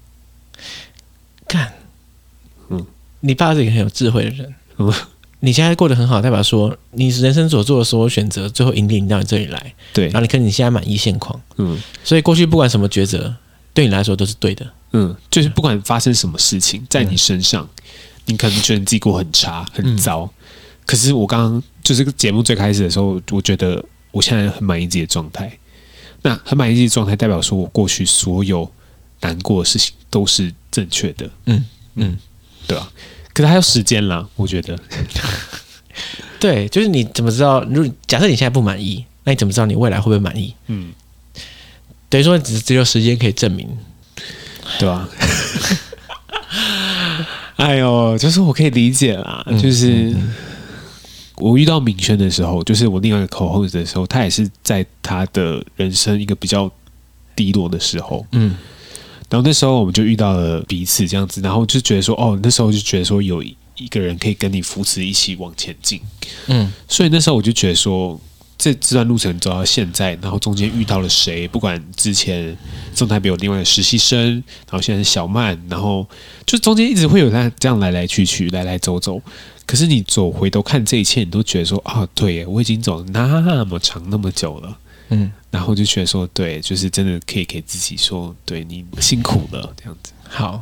干，你爸是一个很有智慧的人。你现在过得很好，代表说你人生所做的所有选择，最后引领你到你这里来。 对， 然后你现在满意现况。所以过去不管什么抉择，对你来说都是对的。 就是不管发生什么事情在你身上，你可能觉得你自己过很差、很糟。 可是我刚刚就是节目最开始的时候，我觉得我现在很满意自己的状态。那很满意自己的状态，代表说我过去所有难过的事情都是正确的。对啊。可是还有时间啦，我觉得。 对，就是你怎么知道？如果假设你现在不满意，那你怎么知道你未来会不会满意？等于说只有时间可以证明， 对吧？哎呦，就是我可以理解啦，就是我遇到敏轩的时候，就是我另外一个口后的时候，他也是在他的人生一个比较低落的时候，然后那时候我们就遇到了彼此这样子，然后就觉得说，那时候就觉得说有一个人可以跟你扶持一起往前进，所以那时候我就觉得说，这段路程走到现在，然后中间遇到了谁，不管之前中台北有另外的实习生，然后现在是小曼，然后就中间一直会有这样来来去去，来来走走。可是你回头看这一切，你都觉得说对耶，我已经走了那么长那么久了，然后就觉得说，对，就是真的可以给自己说，对你辛苦了这样子。 好，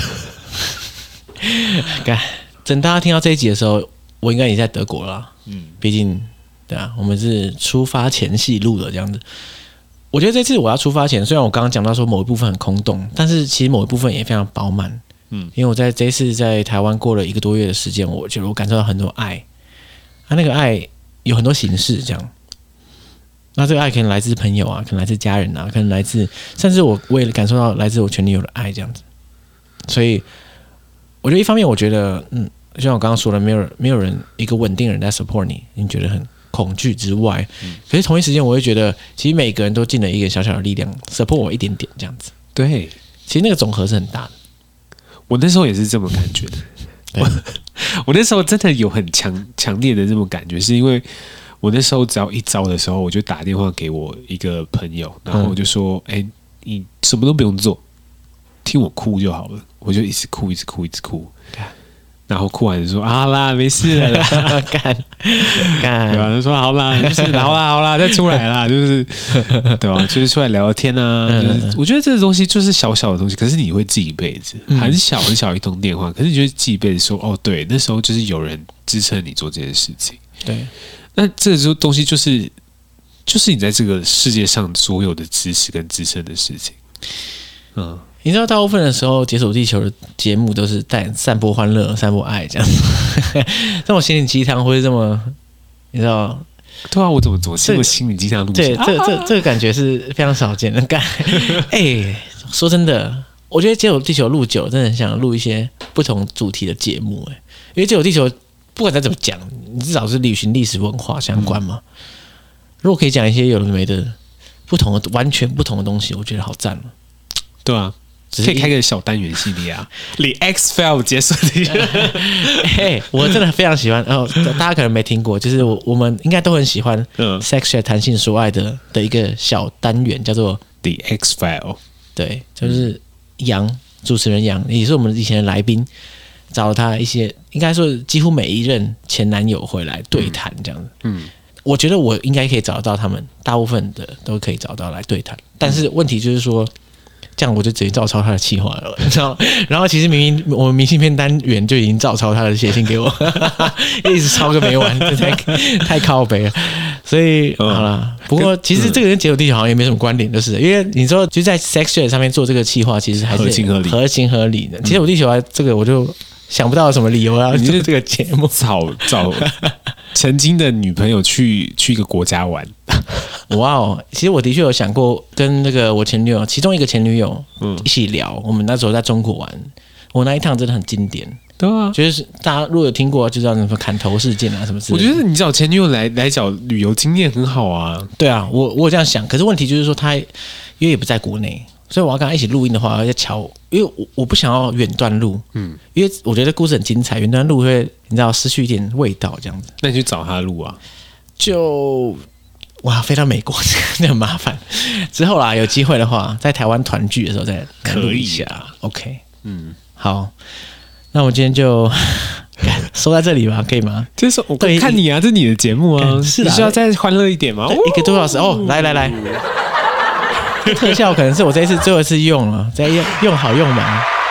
等大家听到这一集的时候，我应该也在德国了，毕竟。对啊，我们是出发前戏录的这样子。我觉得这次我要出发前，虽然我刚刚讲到说某一部分很空洞，但是其实某一部分也非常饱满。因为我在这次在台湾过了1个多月的时间，我觉得我感受到很多爱。那个爱有很多形式，这样。那这个爱可能来自朋友啊，可能来自家人啊，可能来自，甚至我也感受到来自我前女友的爱这样子。所以，我觉得一方面我觉得，就像我刚刚说的，没有人一个稳定的人在 support 你，你觉得很恐惧之外，可是同一时间我会觉得，其实每个人都尽了一个小小的力量 support 我一点点这样子。 对， 其实那个总和是很大的。 我那时候也是这么感觉的。我那时候真的有很强烈的这种感觉，是因为我那时候只要一糟的时候，我就打电话给我一个朋友，然后我就说：“你什么都不用做，听我哭就好了。”我就一直哭，一直哭，一直哭。然后哭完就说好啦，没事了啦，干，对吧？他说好啦，就是好啦，再出来啦，就是对吧？就是出来聊聊天啊。就是我觉得这个东西就是小小的东西，可是你会记一辈子，很小很小一通电话，可是你就会记一辈子说，对，那时候就是有人支撑你做这件事情。 对， 那这个东西就是你在这个世界上所有的支持跟支撑的事情。 你知道大部分的时候，解锁地球的节目都是带散播欢乐、散播爱这样子，这种心灵鸡汤或者这么，你知道？ 对啊，我怎么这么心灵鸡汤路线？ 对，这个感觉是非常少见的。说真的，我觉得解锁地球录久，真的很想录一些不同主题的节目。因为解锁地球不管再怎么讲，你至少是旅行历史文化相关嘛。如果可以讲一些有的没的、完全不同的东西，我觉得好赞了。 对啊。可以开个小单元系列啊 ，The X File 解锁地球。 我真的非常喜欢。大家可能没听过，就是我们应该都很喜欢 Sex Chat 谈性说爱的一个小单元，叫做 The X File。对， 就是主持人杨，也是我们以前的来宾，找了他一些，应该说几乎每一任前男友回来对谈这样子。我觉得我应该可以找得到他们，大部分的都可以找到来对谈，但是问题就是说。这样我就直接照抄他的企划了，你知道？然后其实明明我们明信片单元就已经照抄他的写信给我，一直抄个没完，这太靠北了。所以好啦，不过其实这个跟解锁地球好像也没什么关联，就是因为你说就在 Sex Chat 上面做这个企划，其实还是合情合理的。解锁地球这个我就想不到有什么理由要做这个节目， 找曾经的女朋友去一个国家玩。 哇哦！其实我的确有想过跟那个我前女友，其中一个前女友一起聊。我们那时候在中国玩，我那一趟真的很经典。 对啊， 就是大家如果有听过，就知道什么砍头事件啊什么之类的。 我觉得你找前女友来找旅游经验很好啊。 对啊，我有这样想，可是问题就是说因为也不在国内，所以我要跟他一起录音的话，要瞧，因为我不想要远端录，因为我觉得故事很精彩，远端录会你知道失去一点味道这样子。 那你去找他录啊？ 飞到美国那很麻烦。之后啦，有机会的话，在台湾团聚的时候再录一下。OK， 好，那我今天就收在这里吧，可以吗？ 就是我看你啊，这是你的节目啊， 是你需要再欢乐一点吗 ？1个多小时哦，来，特效可能是我这一次最后一次用了，再用好用满。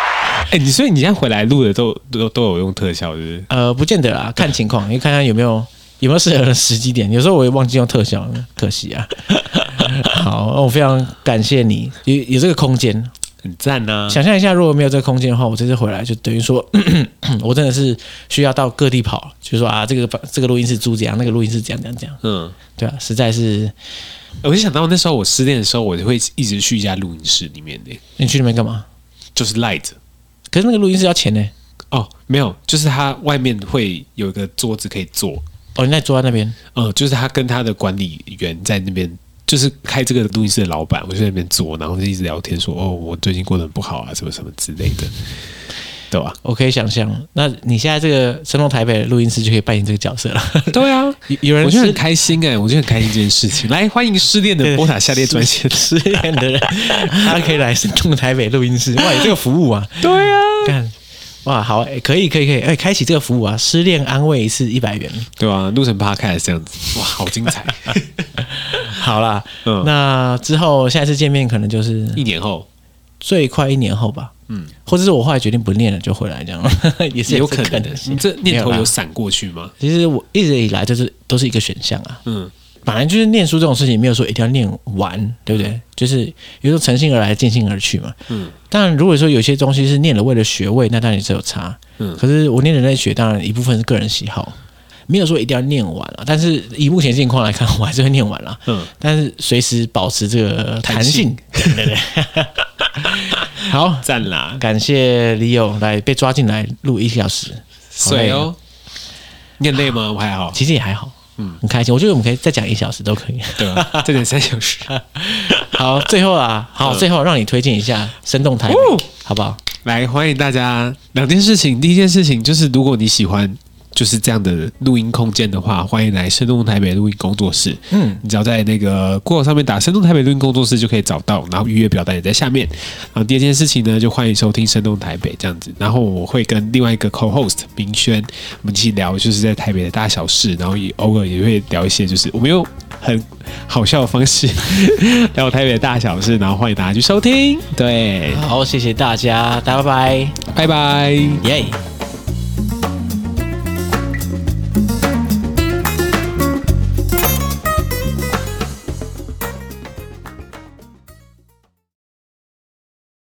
所以你现在回来录的都有用特效，是不是？ 不见得啦，看情况，因为看看有没有适合的时机点。有时候我也忘记用特效，可惜啊。好，我非常感谢你有这个空间， 很赞啊！ 想象一下，如果没有这个空间的话，我这次回来就等于说，我真的是需要到各地跑，就是说啊，这个录音室租这样，那个录音室这样。对啊，实在是。 我就想到那时候我失恋的时候，我就会一直去一家录音室里面的。 你去那边干嘛？ 就是赖着。 可是那个录音室要钱呢？ 哦，没有，就是他外面会有一个桌子可以坐。 哦，你在坐在那边？ 就是他跟他的管理员在那边，就是开这个录音室的老板，我就在那边坐，然后就一直聊天说，我最近过得很不好啊，什么什么之类的。对吧？ 我可以想象，那你现在这个生动台北的录音室就可以扮演这个角色了。 对啊， 有人我觉得很开心我觉得很开心这件事情。来，欢迎失恋的拨打下列专线， 失恋的人他可以来生动台北录音室。哇，有这个服务啊！ 对啊， 干哇，好，可以，开启这个服务啊！失恋安慰一次100元， 对吧？录成 podcast 这样子，哇，好精彩！ 好啦，那之后下一次见面可能就是 1年后， 最快1年后吧。或者是我后来决定不练了就回来，这样也是有可能的。你这念头有闪过去吗？ 其实我一直以来都是一个选项啊。本来就是念书这种事情，没有说一定要念完，对不对？就是有时候乘兴而来，渐兴而去嘛。当然，如果说有些东西是念了为了学位，那当然也是有差。可是我念人类学，当然一部分是个人喜好，没有说一定要念完了。但是以目前境况来看，我还是会念完了。但是随时保持这个弹性。对。好， 赞啦！ 感谢李友来被抓进来录1小时， 水哦。你很累吗？我还好， 其实也还好，很开心。我觉得我们可以再讲1小时都可以， 对吧？再讲3小时。 好，最后最后让你推荐一下生动台北，好不好？ 来，欢迎大家。2件事情，第一件事情就是，如果你喜欢就是这样的录音空间的话，欢迎来生动台北录音工作室。你只要在那个 Google 上面打生动台北录音工作室就可以找到，然后预约表单也在下面。然后第二件事情呢，就欢迎收听生动台北这样子。然后我会跟另外一个 co-host 明轩，我们一起聊就是在台北的大小事，然后也偶尔也会聊一些就是我们用很好笑的方式聊台北的大小事，然后欢迎大家去收听。对， 好，谢谢大家，大家拜拜， 拜拜， 耶。